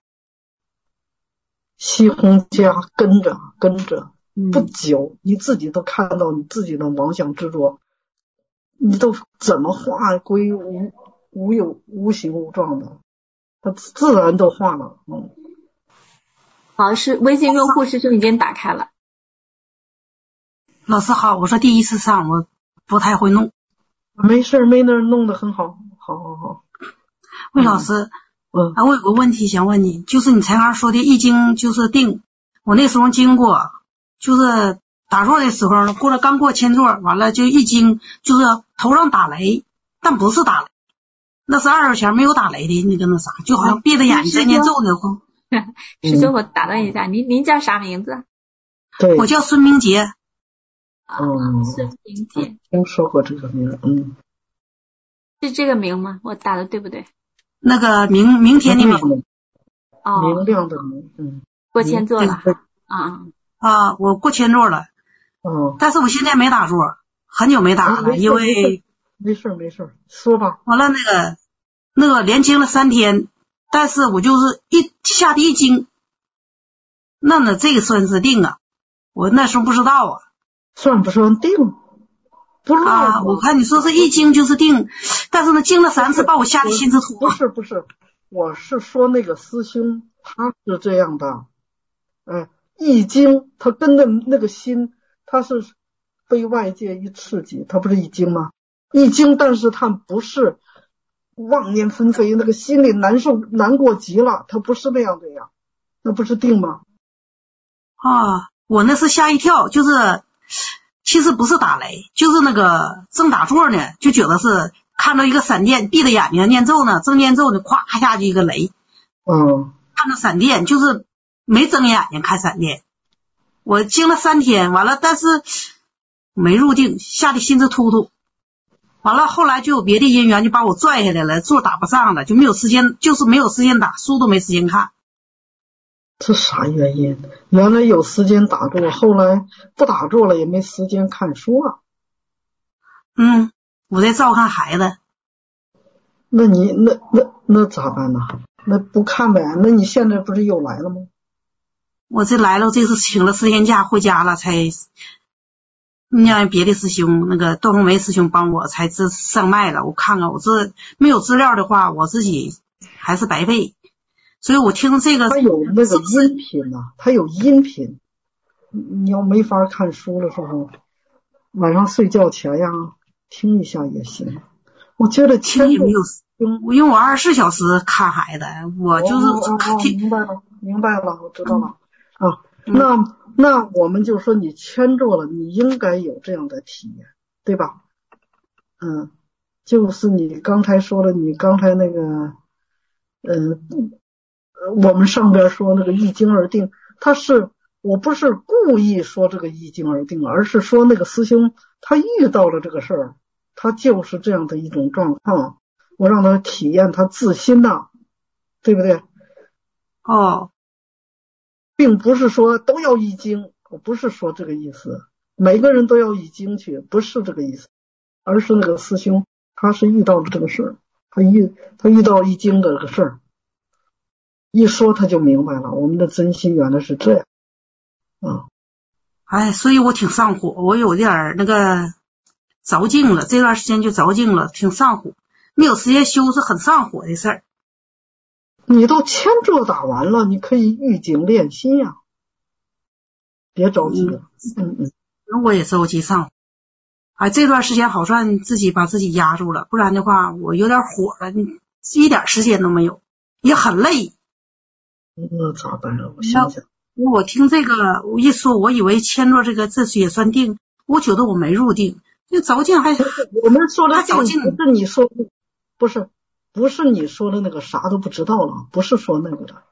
西红家跟着跟着。不久你自己都看到你自己的妄想执着，你都怎么化归无无有无形无状的，它自然都化了。嗯， 好，是微信用户师兄已经打开了。 老师好，我说第一次上我不太会弄。 没事，没那弄得很好，好好好。 魏老师， 嗯， 啊，我有个问题想问你，就是你才刚说的易经就是定，我那时候经过。就是打坐的时候呢，过了刚过千座，完了就一惊，就是头上打雷，但不是打雷，那是二十前没有打雷的那个那啥，就好像闭着眼睛在念咒呢。 师兄，我打断一下，您您叫啥名字？ 对， 我叫孙明杰。 嗯， 孙明杰， 听说过这个名，嗯， 是这个名吗？我打的对不对？ 那个明明天的明， 哦， 明亮的明，嗯， 过千座了，啊。 啊，我过千座了， 嗯， 但是我现在没打坐，很久没打了， 啊、 因为没事没事，说吧。 完了那个那个连经了三天，但是我就是一下地一惊，那那这个算是定啊，我那时候不知道啊， 算不算定？不是啊，我看你说是一惊就是定，但是呢惊了三次把我吓得心直突。 不是不是，我是说那个师兄他是这样的，哎。易经他跟着那个心，他是被外界一刺激，他不是易经吗？易经，但是他不是妄念纷飞，那个心里难受难过极了，他不是那样的呀，那不是定吗？ 啊，我那是吓一跳，就是其实不是打雷，就是那个正打坐呢，就觉得是看到一个闪电，闭着眼睛念咒呢，正念咒呢，咵下去一个雷。 嗯， 看着闪电，就是没睁眼睛看闪电。我经了三天，完了，但是没入定，吓得心直突突。完了，后来就有别的因缘就把我拽下来了，座打不上了，就没有时间，就是没有时间打书都没时间看。 这啥原因？原来有时间打坐，后来不打坐了，也没时间看书啊。 嗯，我在照看孩子。 那你那那那咋办呢？那不看呗？那你现在不是又来了吗？ 我这来了，这次请了十天假回家了，才让别的师兄那个段红梅师兄帮我才知上脉了。我看看，我这没有资料的话，我自己还是白费。所以我听这个， 他有那个音频呐、啊，他有音频。你要没法看书的时候，晚上睡觉前呀听一下也行。我觉得听也没有，因为我二十四小时看孩子，我就是看、哦哦、明白了，明白了，我知道了、嗯、啊。那那我们就说你签坐了，你应该有这样的体验，对吧？嗯，就是你刚才说的，你刚才那个，嗯、呃，我们上边说那个一经而定，他是我不是故意说这个一经而定，而是说那个师兄他遇到了这个事儿，他就是这样的一种状况，我让他体验他自心呐，对不对？ 哦。 并不是说都要易经，我不是说这个意思，每个人都要易经去，不是这个意思，而是那个师兄他是遇到了这个事儿，他遇他遇到易经的这个事儿，一说他就明白了，我们的真心原来是这样啊。 哎，所以我挺上火，我有点那个着劲了，这段时间就着劲了，挺上火，没有时间休是很上火的事儿。 你都签坐打完了，你可以预警练心呀、啊，别着急了。嗯嗯， 那我也着急上火。哎，这段时间好算自己把自己压住了，不然的话我有点火了，一点时间都没有，也很累。 那咋办啊？我想想， 我听这个我一说，我以为签坐这个这也算定，我觉得我没入定，就着劲还我们说的着劲， 不是你说的，不是。不是你说的那个啥都不知道了，不是说那个的。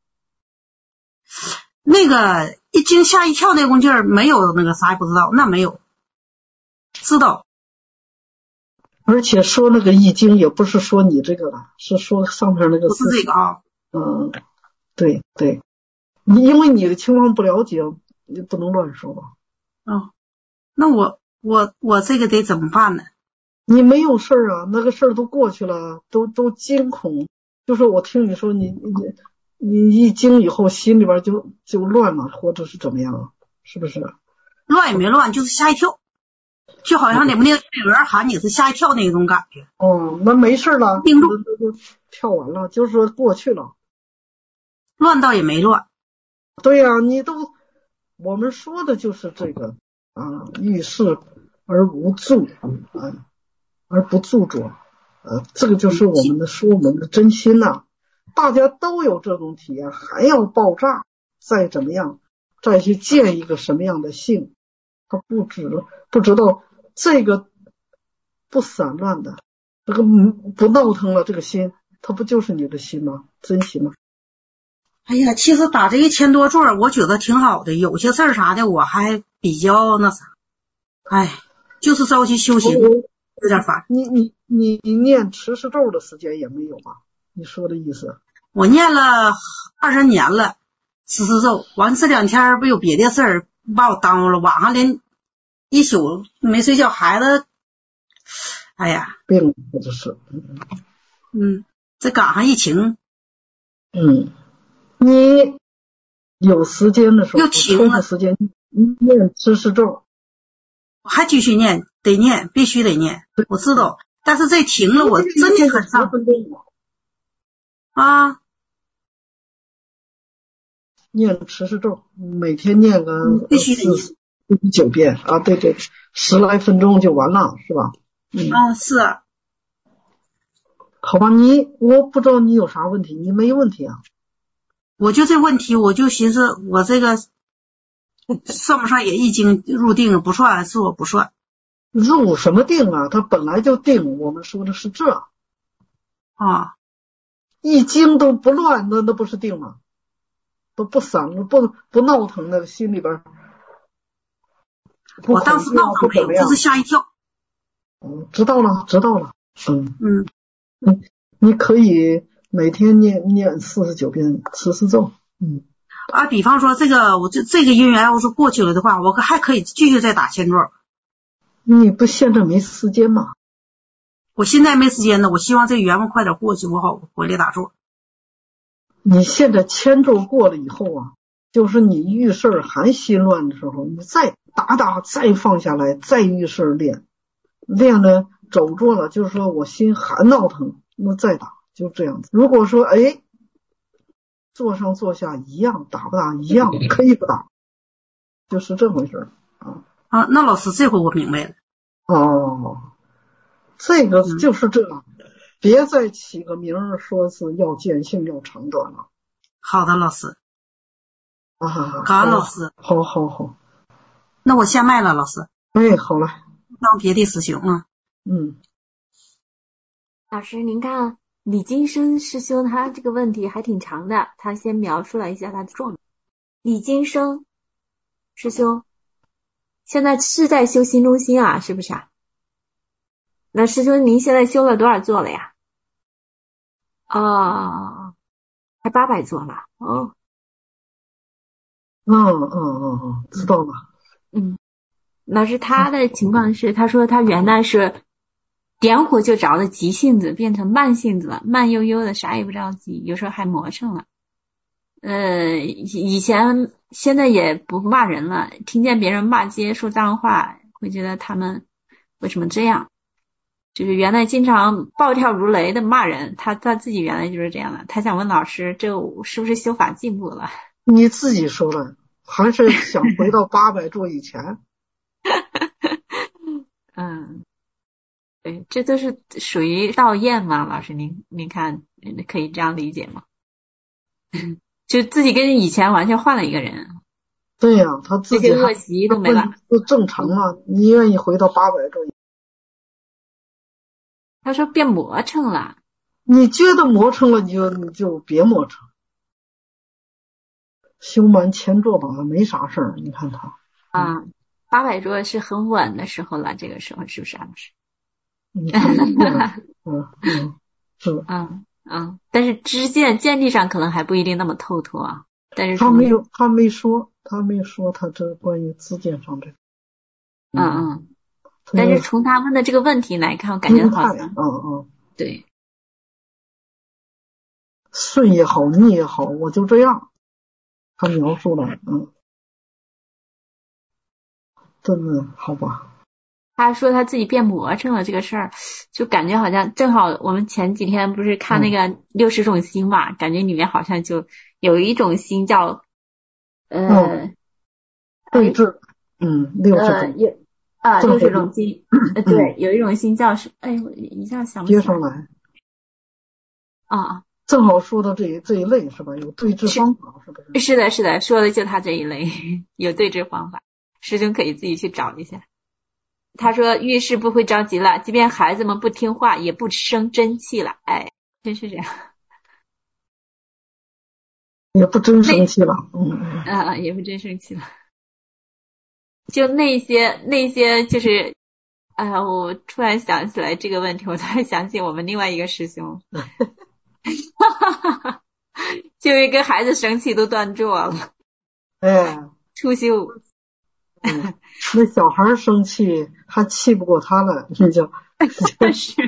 那个一惊吓一跳那功劲儿没有，那个啥也不知道，那没有，知道。 而且说那个易经也不是说你这个了，是说上面那个。 不是这个啊。 嗯，对对，你因为你的情况不了解，你不能乱说吧。 哦，那我我我这个得怎么办呢？ 你没有事儿啊，那个事儿都过去了，都都惊恐。就是我听你说你你你一惊以后心里边就就乱了，或者是怎么样，是不是？ 乱也没乱，就是吓一跳，就好像你们那个有人喊你是吓一跳那种感觉。 哦，那没事了， 定住都都跳完了，就是说过去了。 乱倒也没乱。 对呀、啊，你都我们说的就是这个啊，遇事而无助啊。而不著作，呃，这个就是我们的说我们的真心呐、啊。大家都有这种体验，还要爆炸，再怎么样，再去建一个什么样的性，他不知不知道这个不散乱的，这个不闹腾了，这个心，它不就是你的心吗？真心吗？ 哎呀，其实打这一千多座，我觉得挺好的，有些事儿啥的我还比较那啥，哎，就是着急修行。有点烦。 你你你你念持世咒的时间也没有吧？你说的意思？ 我念了二十年了持世咒，完这两天不有别的事儿把我耽误了，晚上连一宿没睡觉，孩子，哎呀， 病或者是， 嗯，这赶上疫情， 嗯，你有时间的时候， 又停了时间念持世咒， 我还继续念。得念，必须得念，我知道，但是这停了，我真的很上啊。 念持世咒，每天念个必须得念四十九遍啊，对对，十来分钟就完了，是吧？嗯， 啊是。 好吧，你我不知道你有啥问题，你没问题啊？ 我就这问题，我就寻思我这个算不算也易经入定不算，是我不算。 入什么定啊？它本来就定，我们说的是这啊， 易经都不乱，那那不是定吗？ 都不散不不闹腾，那个心里边。 我当时闹腾没有，就是吓一跳。 嗯，知道了，知道了。嗯嗯嗯，你可以每天念念四十九遍持世咒。嗯啊，比方说这个我这这个姻缘要是过去了的话，我还可以继续再打千座。 你不现在没时间吗？ 我现在没时间呢，我希望这个缘分快点过去，我好回来打坐。 你现在千座过了以后啊，就是你遇事儿还心乱的时候，你再打打，再放下来，再遇事儿练，练的走坐了，就是说我心还闹腾，那再打，就这样子。如果说哎，坐上坐下一样，打不打一样，可以不打，就是这回事啊。 啊，那老师这回我明白了。 哦，这个就是这样，嗯、别再起个名儿说是要见性要长短了。 好的，老师。 啊， 感恩老师。 好好好。 那我下麦了，老师。 哎，好了。 让别的师兄啊。 嗯。 老师，您看李金生师兄他这个问题还挺长的，他先描述了一下他的状态。李金生师兄现在是在修心中心啊，是不是啊？那师兄您现在修了多少座了呀？哦，还八百座了哦。 嗯嗯嗯嗯，知道了。 嗯，老师他的情况是，他说他原来是点火就着的急性子，变成慢性子了，慢悠悠的，啥也不着急，有时候还磨蹭了。呃，以前现在也不骂人了，听见别人骂街说脏话，会觉得他们为什么这样？就是原来经常暴跳如雷的骂人，他他自己原来就是这样的。他想问老师，这是不是修法进步了？ 你自己说了，还是想回到八百座以前？ 嗯，对，这都是属于道厌吗？老师，您您看可以这样理解吗？就自己跟以前完全换了一个人。 对呀、啊，他自己这些恶习都没了， 不正常啊！你愿意回到八百座？ 他说变磨蹭了。 你觉得磨蹭了，你就你就别磨蹭。修满千座吧，没啥事儿。你看他啊，八百座是很稳的时候了，这个时候是不是啊？是。 嗯嗯嗯，是。 嗯嗯，但是知见见地上可能还不一定那么透脱啊。但是他没有，他没说，他没说他这关于知见上这个。 嗯嗯。但是从他问的这个问题来看，我感觉好像。 嗯嗯。 对。 顺也好，逆也好，我就这样。他描述了，嗯，真的好吧。 他说他自己变磨蹭了这个事儿，就感觉好像正好我们前几天不是看那个六十种心嘛，嗯、感觉里面好像就有一种心叫呃、 嗯、对峙，嗯，六十种、呃、 有啊六十种心，呃对，有一种心叫是，哎我一下想不起来。 接上来啊。 正好说到这这一类是吧？有对峙方法是不是？ 是的，是的，说的就他这一类有对峙方法，师兄可以自己去找一下。他说遇事不会着急了，即便孩子们不听话，也不生真气了。哎，真是这样， 也不真生气了，嗯啊，也不真生气了。就那些那些就是，哎呀，我突然想起来这个问题，我突然想起我们另外一个师兄。哈哈哈哈，就是跟孩子生气都断座了。 哎， 出修。 嗯，那小孩生气还气不过他了，你就。 是。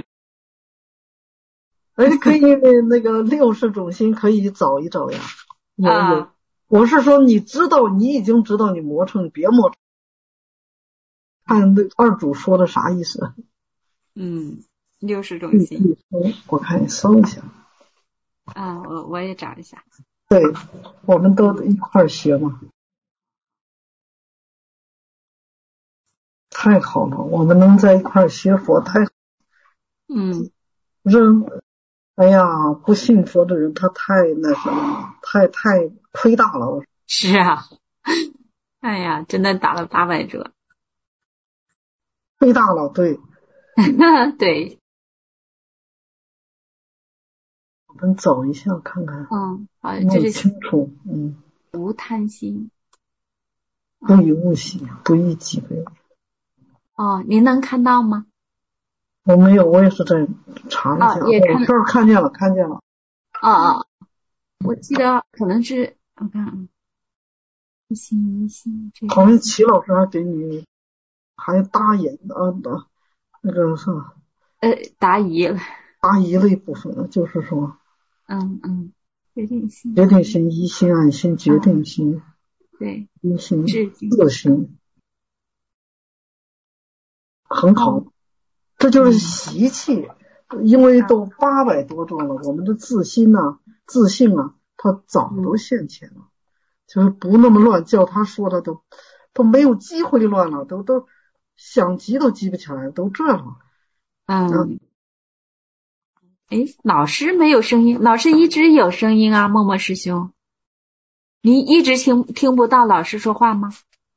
哎，可以那个六十种心可以找一找呀。有有、 啊， 我是说你知道，你已经知道你磨蹭，别磨蹭。看那二主说的啥意思？ 嗯，六十种心。 嗯，我看你搜一下。 啊，我我也找一下。 对，我们都一块儿学嘛。太好了，我们能在一块儿学佛，太好。 嗯。 人，哎呀，不信佛的人他太那什么，太太亏大了。 是啊。哎呀，真的打了八百折。 亏大了，对。 对。 我们找一下看看。 嗯，好，这是清楚。嗯无贪心。 不以物喜，不以己悲。 哦，您能看到吗？ 我没有，我也是在查了一下。 哦，也看这儿看见了，看见了。 哦哦，我记得可能是我看，一心一心这个。 好像齐老师还给你还答应啊的，那个是呃答疑了。 答疑了一部分，就是说， 嗯嗯，决定心， 决定心、疑心、爱心、决定心， 对， 疑心、 智心、 自心，很好。这就是习气，因为都八百多种了，我们的自心呐、自信啊，它早都现前了，就是不那么乱，叫他说的都都没有机会乱了，都都想急都急不起来，都这样了。 嗯。哎，老师没有声音，老师一直有声音啊，默默师兄，你一直听听不到老师说话吗？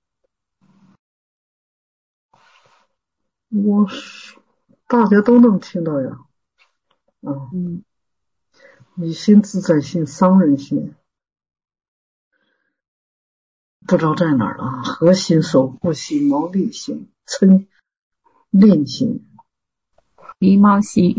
我是大家都能听到呀。嗯嗯， 以心自在心，伤人心，不知道在哪儿了。核心、守护心、毛利心、嗔吝心、 狸猫心。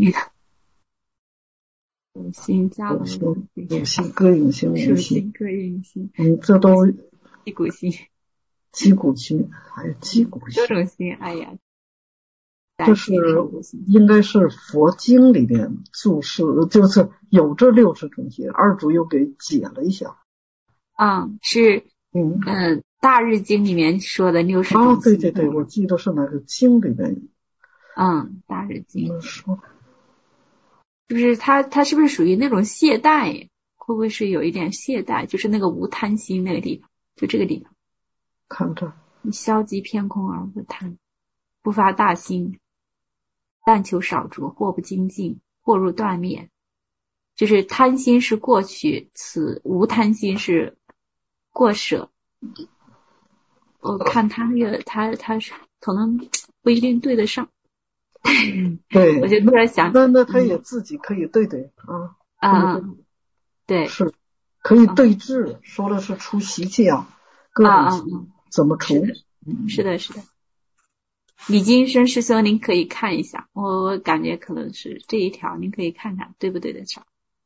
五心加五心、五心膈应心、五心膈应心， 嗯，这都击鼓心、 击鼓心，还有击鼓心， 多种心，哎呀， 这是应该是佛经里面注释，就是有这六十种心，二主又给解了一下。 啊、嗯，是， 嗯嗯，《大日经》里面说的六十种心。 啊，对对对，我记得是哪个经里面。 嗯，《大日经》 说。 就是他，他是不是属于那种懈怠？会不会是有一点懈怠？就是那个无贪心那个地方，就这个地方。 看着， 你消极偏空而不贪，不发大心，但求少着，或不精进，或入断灭。就是贪心是过去，此无贪心是过舍。我看他那个，他他是可能不一定对得上。 对， 我就突然想， 那那他也自己可以对对啊啊、嗯，对， 是可以对治，嗯、说的是除习气啊，各种习气、 啊、 怎么除？ 是的，是的。李金生师兄，您可以看一下，我我感觉可能是这一条，您可以看看对不对得上。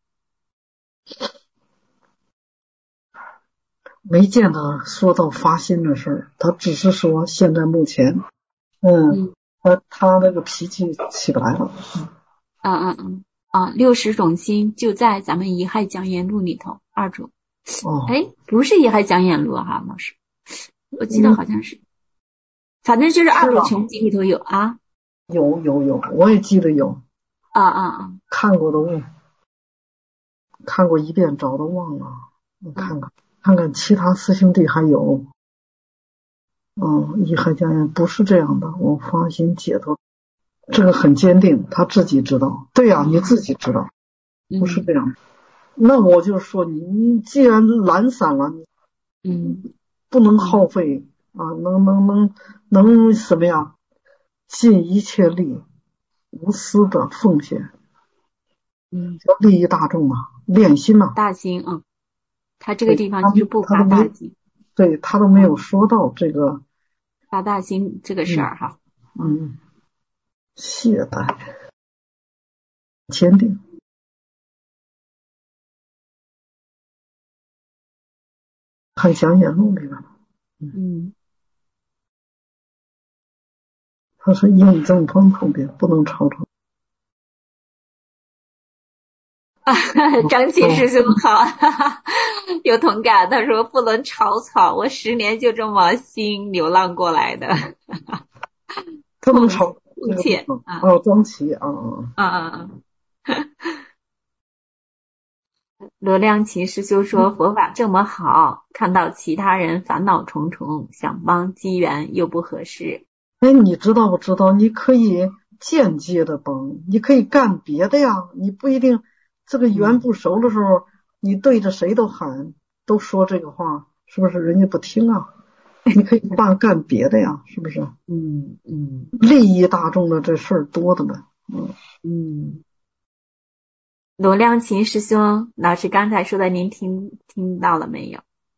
没见他说到发心的事儿，他只是说现在目前，嗯。嗯他他那个脾气起不来了。 嗯嗯嗯啊，六十种心就在咱们遗害讲演录里头，二主。 哦， 哎，不是遗害讲演录哈，老师，我记得好像是，嗯、反正就是二主全集里头有啊。 有有有，我也记得有。 啊啊啊！ 看过的忘，看过一遍，找都忘了。我看看、嗯、看看其他师兄弟还有。嗯，遗害讲演不是这样的，我发心解脱，这个很坚定，他自己知道。对呀、啊，你自己知道，不是这样。嗯、那我就说你，你既然懒散了， 嗯， 不能耗费啊，能能能能什么呀？尽一切力，无私的奉献， 嗯， 要利益大众啊，练心呐、啊。 大心啊、嗯，他这个地方就是不发大心。 对，他都没有说到这个发大心这个事儿哈。 嗯，懈怠，坚定。看讲演录里边， 嗯， 他是应正风旁边不能吵吵。 张琪师兄好，有同感。他说不能草草，我十年就这么心流浪过来的。 不能吵， 不切啊！ 哦，张琪啊啊啊啊！罗亮琴师兄说佛法这么好，看到其他人烦恼重重，想帮机缘又不合适。 哎，你知道不知道？你可以间接的帮，你可以干别的呀，你不一定。这个缘不熟的时候、嗯、你对着谁都喊都说这个话，是不是人家不听啊？你可以干干别的呀，是不是？ 嗯嗯， 利益大众的这事儿多的呢。嗯嗯，罗亮琴师兄，老师刚才说的您听听到了没有？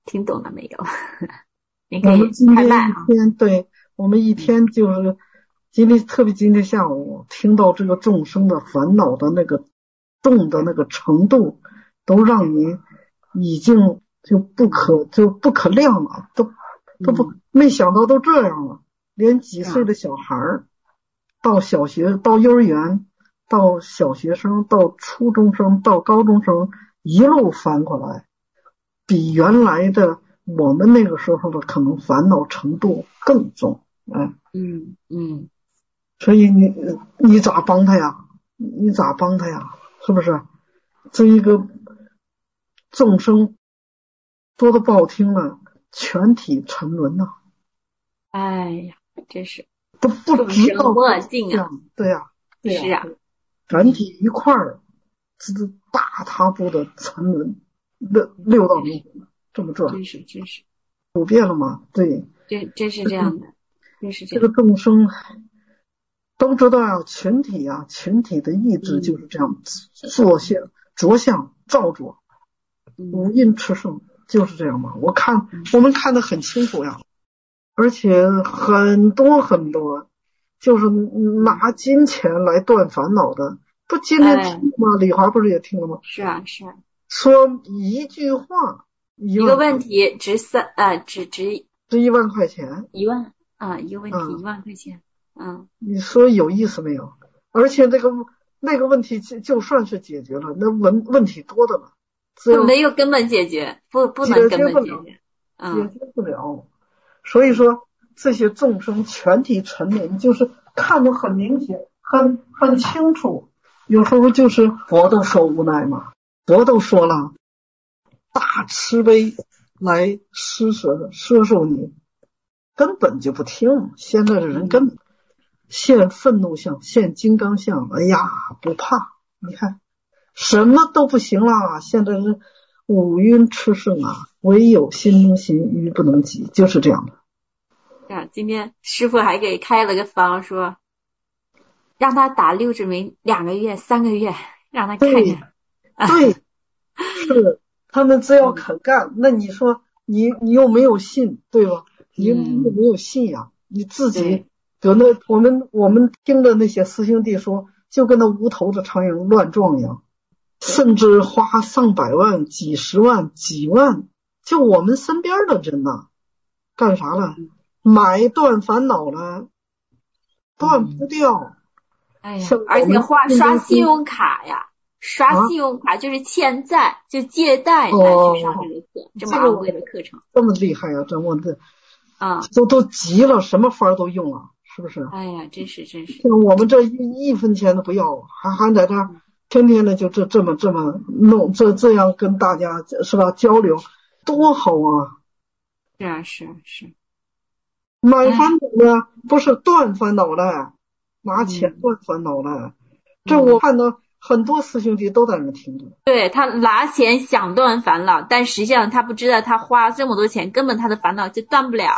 听懂了没有？你我可以们今天开麦啊。 一天，对，我们一天就是今天，特别今天下午听到这个众生的烦恼的那个重的那个程度，都让你已经就不可就不可量了，都都不、嗯、没想到都这样了，连几岁的小孩儿、嗯、到小学到幼儿园到小学生到初中生到高中生一路翻过来，比原来的我们那个时候的可能烦恼程度更重。嗯嗯嗯， 所以你你咋帮他呀？你咋帮他呀？是不是？这一个众生说的不好听了，全体沉沦呐、 啊！哎呀，真是都不知道莫境啊！ 对呀、啊，对呀、 是啊， 全体一块儿，这大踏步的沉沦，六六道轮回，这么转， 真是真是普遍了吗？对， 真真是这样的，真是这个众生都知道呀、啊，群体啊，群体的意志就是这样，做相、着相、照着，五阴炽盛就是这样嘛。我看我们看得很清楚呀，而且很多很多，就是拿金钱来断烦恼的，不今天听吗？哎、李华不是也听了吗？ 是啊是啊， 说一句话，一, 一个问题值三呃值值值一万块钱， 一万啊，一个问题、嗯、一万块钱。嗯， 你说有意思没有？而且那个那个问题就算是解决了，那问问题多的了， 没有根本解决，不不能根本解决， 嗯，解决不了。所以说这些众生全体沉沦，就是看得很明显，很很清楚。有时候就是佛都说无奈嘛，佛都说了，大慈悲来施舍摄受你，根本就不听。现在的人根本。现愤怒相，现金刚相，哎呀，不怕，你看什么都不行了。现在是五蕴炽盛啊，唯有心中行，愚不能及，就是这样的。 啊，今天师父还给开了个方，说让他打六指眉两个月、三个月，让他看看。 对，对是他们只要肯干，那你说你你又没有信，对吧？你又没有信仰，嗯、你自己。就那我们我们听的那些师兄弟说，就跟那无头的苍蝇乱撞一样，甚至花上百万、几十万、几万，就我们身边的人呐、啊，干啥了？买断烦恼了，断不掉。 哎呀，而且花刷信用卡呀，刷信用卡就是欠债，啊、就借贷来去上这个课，哦、这么昂贵的课程， 这么厉害啊！这我的啊， 都都急了，什么法都用了。是不是？ 哎呀，真是真是！ 我们这一一分钱都不要，还还在这儿天天的就这这么这么弄，这这样跟大家是吧交流，多好啊！ 是啊是是。 买烦恼呢，不是断烦恼了，拿钱断烦恼了。嗯、这我看到很多师兄弟都在那听着。 对，他拿钱想断烦恼，但实际上他不知道，他花这么多钱，根本他的烦恼就断不了。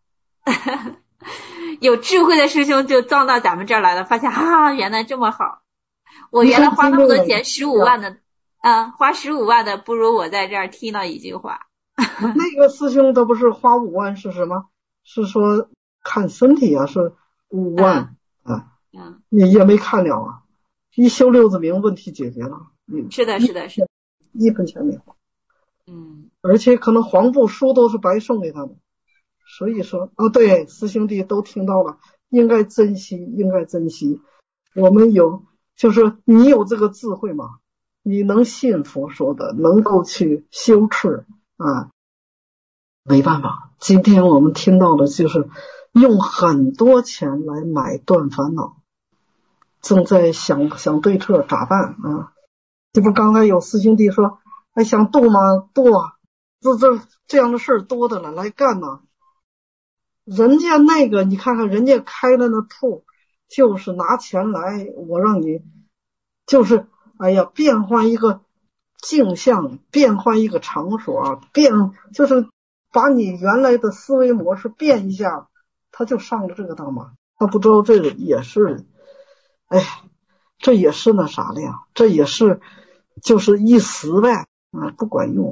有智慧的师兄就撞到咱们这儿来了，发现啊，原来这么好。我原来花那么多钱，十五万的，啊，花十五万的，不如我在这儿听了一句话。 那个师兄都不是花五万是什么？是说看身体啊，是五万啊，嗯，也也没看了啊。一修六字明，问题解决了。 是的，是的，是的， 一分钱没花。 嗯， 而且可能黄布书都是白送给他们。所以说，哦，对，师兄弟都听到了，应该珍惜，应该珍惜。我们有，就是你有这个智慧嘛，你能信佛说的，能够去修持啊，没办法。今天我们听到的就是用很多钱来买断烦恼，正在想想对策咋办啊？这不刚才有师兄弟说，还想度吗？度啊，这这这样的事儿多的了，来干呐！人家那个你看看人家开的那铺，就是拿钱来，我让你就是哎呀变换一个镜像，变换一个场所，变就是把你原来的思维模式变一下，他就上了这个当嘛。他不知道这个也是，哎，这也是那啥的呀，这也是就是一时呗，啊，不管用啊。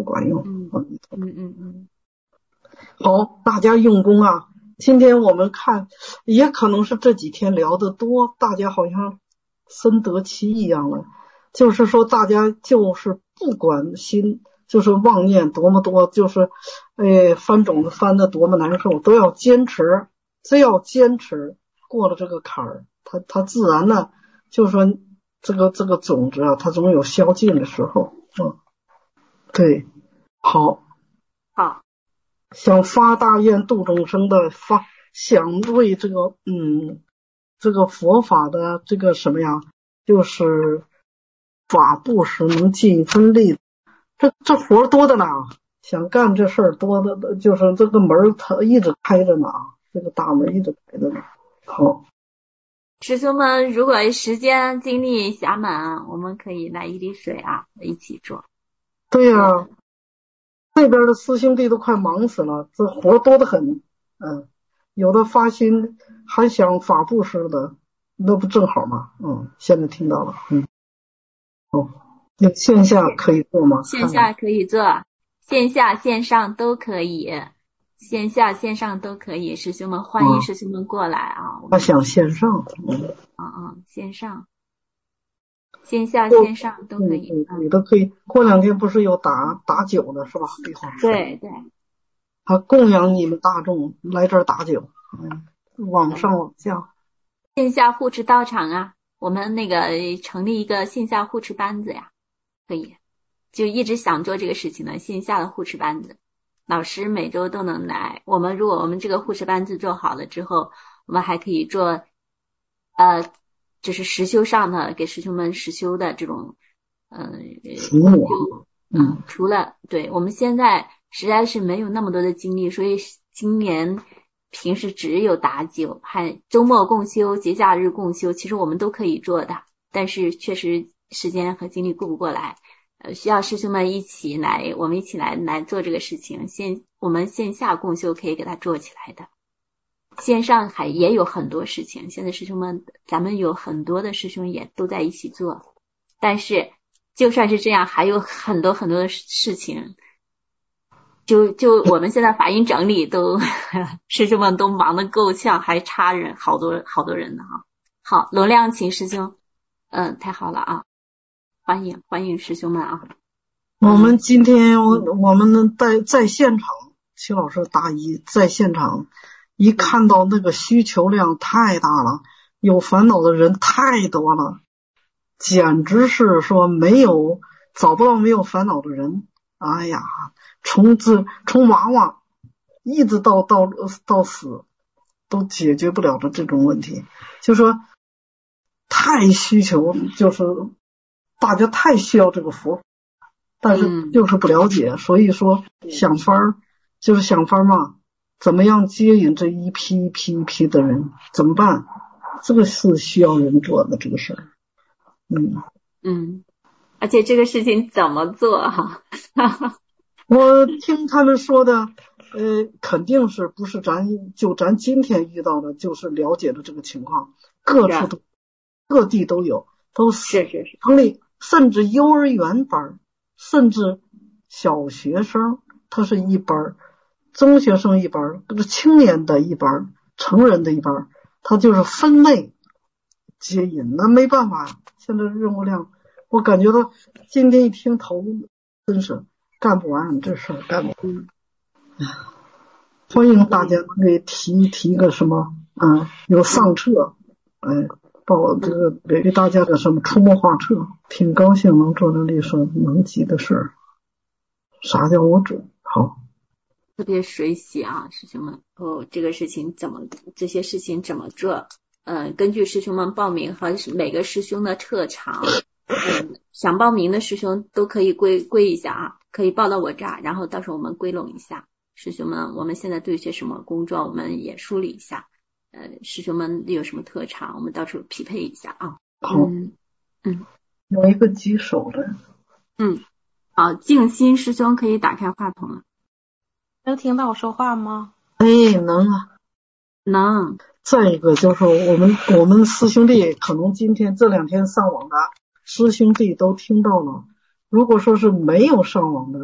不管用。 嗯嗯嗯嗯。 好，大家用功啊！今天我们看，也可能是这几天聊得多，大家好像深得其一样了。就是说，大家就是不管心，就是妄念多么多，就是哎翻种子翻的多么难受，都要坚持，只要坚持过了这个坎儿，它它自然呢，就是说这个这个种子啊，它总有消尽的时候。嗯，对，好， 好。 想发大愿度众生的发，想为这个嗯这个佛法的这个什么呀，就是法布施能尽一分力，这这活多的呢，想干这事儿多的，就是这个门它一直开着呢，这个大门一直开着呢。好， 师兄们，如果时间精力暇满，我们可以来一滴水啊，一起做。 对呀、啊。这边的师兄弟都快忙死了，这活多得很。嗯，有的发心还想法布施的，那不正好吗？嗯，现在听到了。嗯，哦，那线下可以做吗？ 线下可以做，线下线上都可以，线下线上都可以。师兄们，欢迎师兄们过来啊！ 他想线上。嗯啊啊，线上。线下线上都可以， 你都可以。过两天不是有打打酒的是吧？ 对对， 他供养你们大众来这儿打酒，嗯，往上往下。 线下护持道场啊，我们那个成立一个线下护持班子呀，可以，就一直想做这个事情的线下的护持班子，老师每周都能来。我们如果我们这个护持班子做好了之后，我们还可以做呃。就是实修上的给师兄们实修的这种，呃， 嗯嗯，除了对我们现在实在是没有那么多的精力，所以今年平时只有打九，还周末共修、节假日共修，其实我们都可以做的，但是确实时间和精力顾不过来，呃，需要师兄们一起来，我们一起来来做这个事情。线我们线下共修可以给它做起来的。线上还也有很多事情，现在师兄们咱们有很多的师兄也都在一起做，但是就算是这样还有很多很多的事情，就就我们现在法音整理都师兄们都忙得够呛，还差人好多好多人呢哈。好，罗亮请师兄，嗯，太好了啊，欢迎欢迎师兄们啊。 我们今天我们在在现场，齐老师答疑在现场。一看到那个需求量太大了，有烦恼的人太多了，简直是说没有找不到没有烦恼的人。哎呀，从自从娃娃一直到到到死都解决不了的这种问题，就说太需求，就是大家太需要这个佛，但是就是不了解，所以说想法儿就是想法儿嘛。怎么样接引这一批一批一批的人？怎么办？这个是需要人做的这个事儿。嗯嗯，而且这个事情怎么做哈？ 我听他们说的，呃，肯定是不是咱就咱今天遇到的，就是了解的这个情况，各处都各地都有，都是是是成立，甚至幼儿园班，甚至小学生，他是一班。中学生一班，这个青年的一班，成人的一班，他就是分类接引，那没办法，现在任务量，我感觉到今天一听头真是干不完这事儿，干不完。欢迎大家给提提个什么，嗯，有上册，哎，报这个给大家的什么出谋划策，挺高兴能做这力所能及的事儿。啥叫我准？好。 特别水洗啊，师兄们哦，这个事情怎么这些事情怎么做？呃，根据师兄们报名和每个师兄的特长，嗯，想报名的师兄都可以归归一下啊，可以报到我这儿，然后到时候我们归拢一下。师兄们，我们现在对些什么工作，我们也梳理一下。呃，师兄们有什么特长，我们到时候匹配一下啊。 好， 嗯嗯， 有一个举手的， 嗯，好，静心师兄可以打开话筒了。 能听到我说话吗？ 哎，能啊， 能。 再一个就是我们我们师兄弟可能今天这两天上网的师兄弟都听到了，如果说是没有上网的，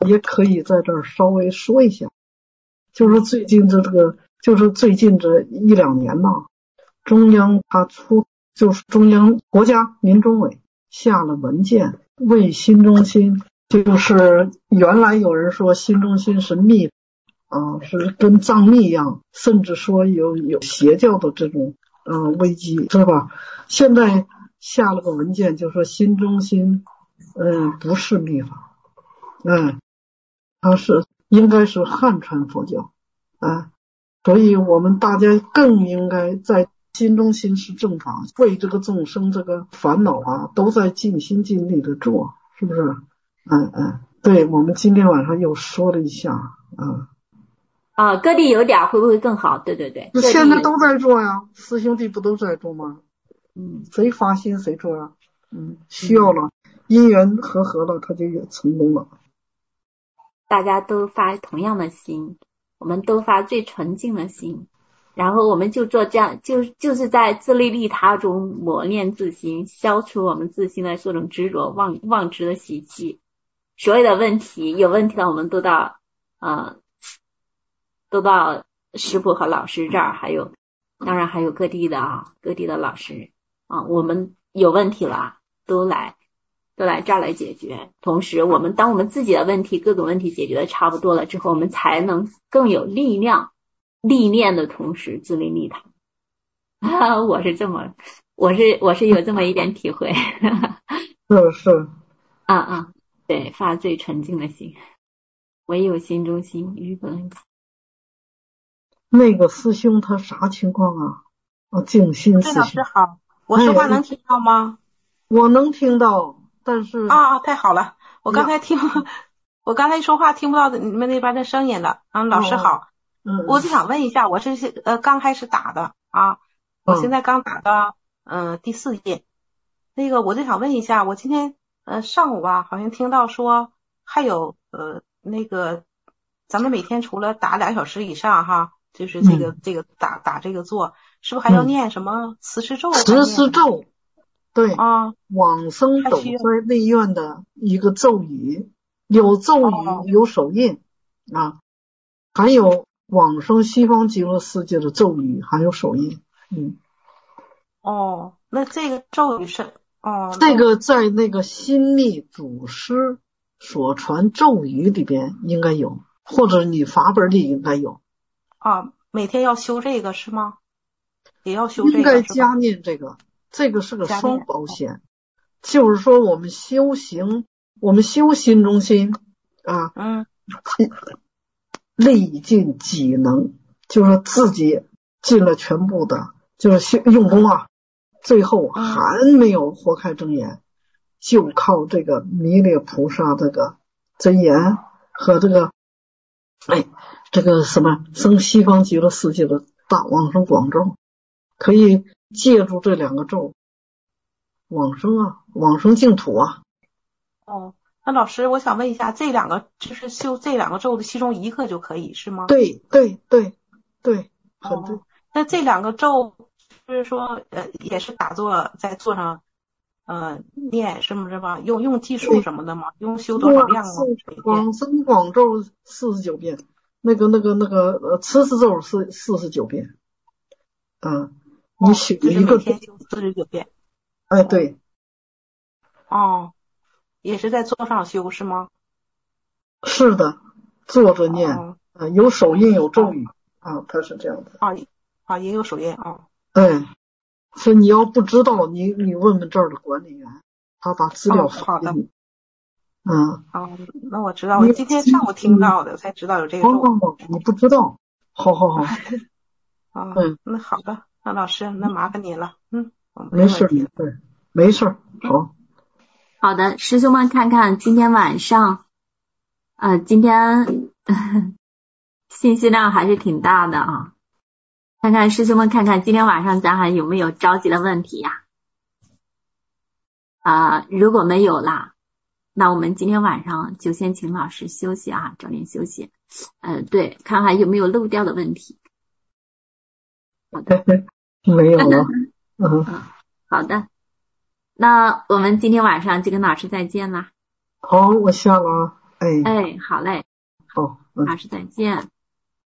也可以在这儿稍微说一下，就是最近这这个，就是最近这一两年吧，中央他出就是中央国家民中委下了文件，为新中心，就是原来有人说新中心是秘啊，是跟藏秘一样，甚至说有有邪教的这种嗯、呃、危机，是吧？现在下了个文件，就说新中心嗯不是密法，嗯，它是应该是汉传佛教啊，所以我们大家更应该在新中心是正法，为这个众生这个烦恼啊，都在尽心尽力的做，是不是？嗯嗯，对，我们今天晚上又说了一下啊。 啊，各地有点会不会更好？对对对， 现在都在做呀，师兄弟不都在做吗？ 嗯， 谁发心谁做呀？嗯，需要了，因缘和合了，他就有成功了。 大家都发同样的心，我们都发最纯净的心，然后我们就做这样，就就是在自利利他中磨练自心，消除我们自心的各种执着、妄妄执的习气。所有的问题，有问题的我们都到呃。都到师父和老师这儿，还有当然还有各地的啊，各地的老师啊，我们有问题了都来都来这儿来解决。同时我们当我们自己的问题各种问题解决的差不多了之后，我们才能更有力量历练的同时自利利他。啊，我是这么我是我是有这么一点体会。 是是啊啊，对，发最纯净的心，唯有心中心，于本那个师兄他啥情况啊？啊，静心师兄。 老师好，我说话能听到吗？ 哎、我能听到，但是啊啊，太好了！我刚才听，我刚才一说话听不到你们那边的声音了。啊，老师好， 嗯， 我就想问一下，我这是呃刚开始打的啊，我现在刚打到嗯、呃、第四页，那个我就想问一下，我今天呃上午啊，好像听到说还有呃那个咱们每天除了打两小时以上哈。就是这个、嗯、这个打打这个坐，是不是还要念什么慈氏咒？ 慈氏咒，对啊， 往生斗灾内院的一个咒语，有咒语、哦、有手印啊，还有往生西方极乐世界的咒语，还有手印。嗯， 哦，那这个咒语是哦， 这个在那个心密祖师所传咒语里边应该有，或者你法本里应该有。 啊，每天要修这个是吗？也要修这个， 应该加念这个，这个是个双保险，就是说我们修行，我们修心中心啊， 嗯， 历尽己能，就是自己尽了全部的，就是用功啊，最后还没有活开睁眼，就靠这个弥勒菩萨这个真言和这个，哎。这个什么生西方极乐世界的大往生广咒，可以借助这两个咒往生啊，往生净土啊。 哦，那老师，我想问一下，这两个就是修这两个咒的其中一个就可以是吗？ 对对对对，很对。 哦、那这两个咒就是说，呃，也是打坐在坐上，呃，念是不是吧？用用计数什么的吗？用修多少量吗？ 往生广咒四十九遍。那个、那个、那个，呃，慈氏咒是四十九遍，嗯，你选一个， 每天修四十九遍。 哎，对。 哦，也是在座上修是吗？ 是的，坐着念，啊、哦，有手印有咒语、哦、啊，它是这样的。 啊啊，也有手印啊。 哎，所以你要不知道，你你问问这儿的管理员，他把资料发给你。 哦嗯， 哦，那我知道，我今天上午听到的，才知道有这个咒。 哦，你不知道，好好好。 啊，嗯，那好的，那老师，那麻烦你了，嗯， 没事没事没事，好。 好的，师兄们看看今天晚上，呃，今天呵呵信息量还是挺大的啊，看看师兄们看看今天晚上咱还有没有着急的问题呀？啊、呃，如果没有啦。那我们今天晚上就先请老师休息啊，早点休息。呃，对，看看有没有漏掉的问题。好的， 没有了。 嗯，好的。那我们今天晚上就跟老师再见啦。 好，我下了啊。哎。 哎哎，好嘞， 好，嗯， 老师再见。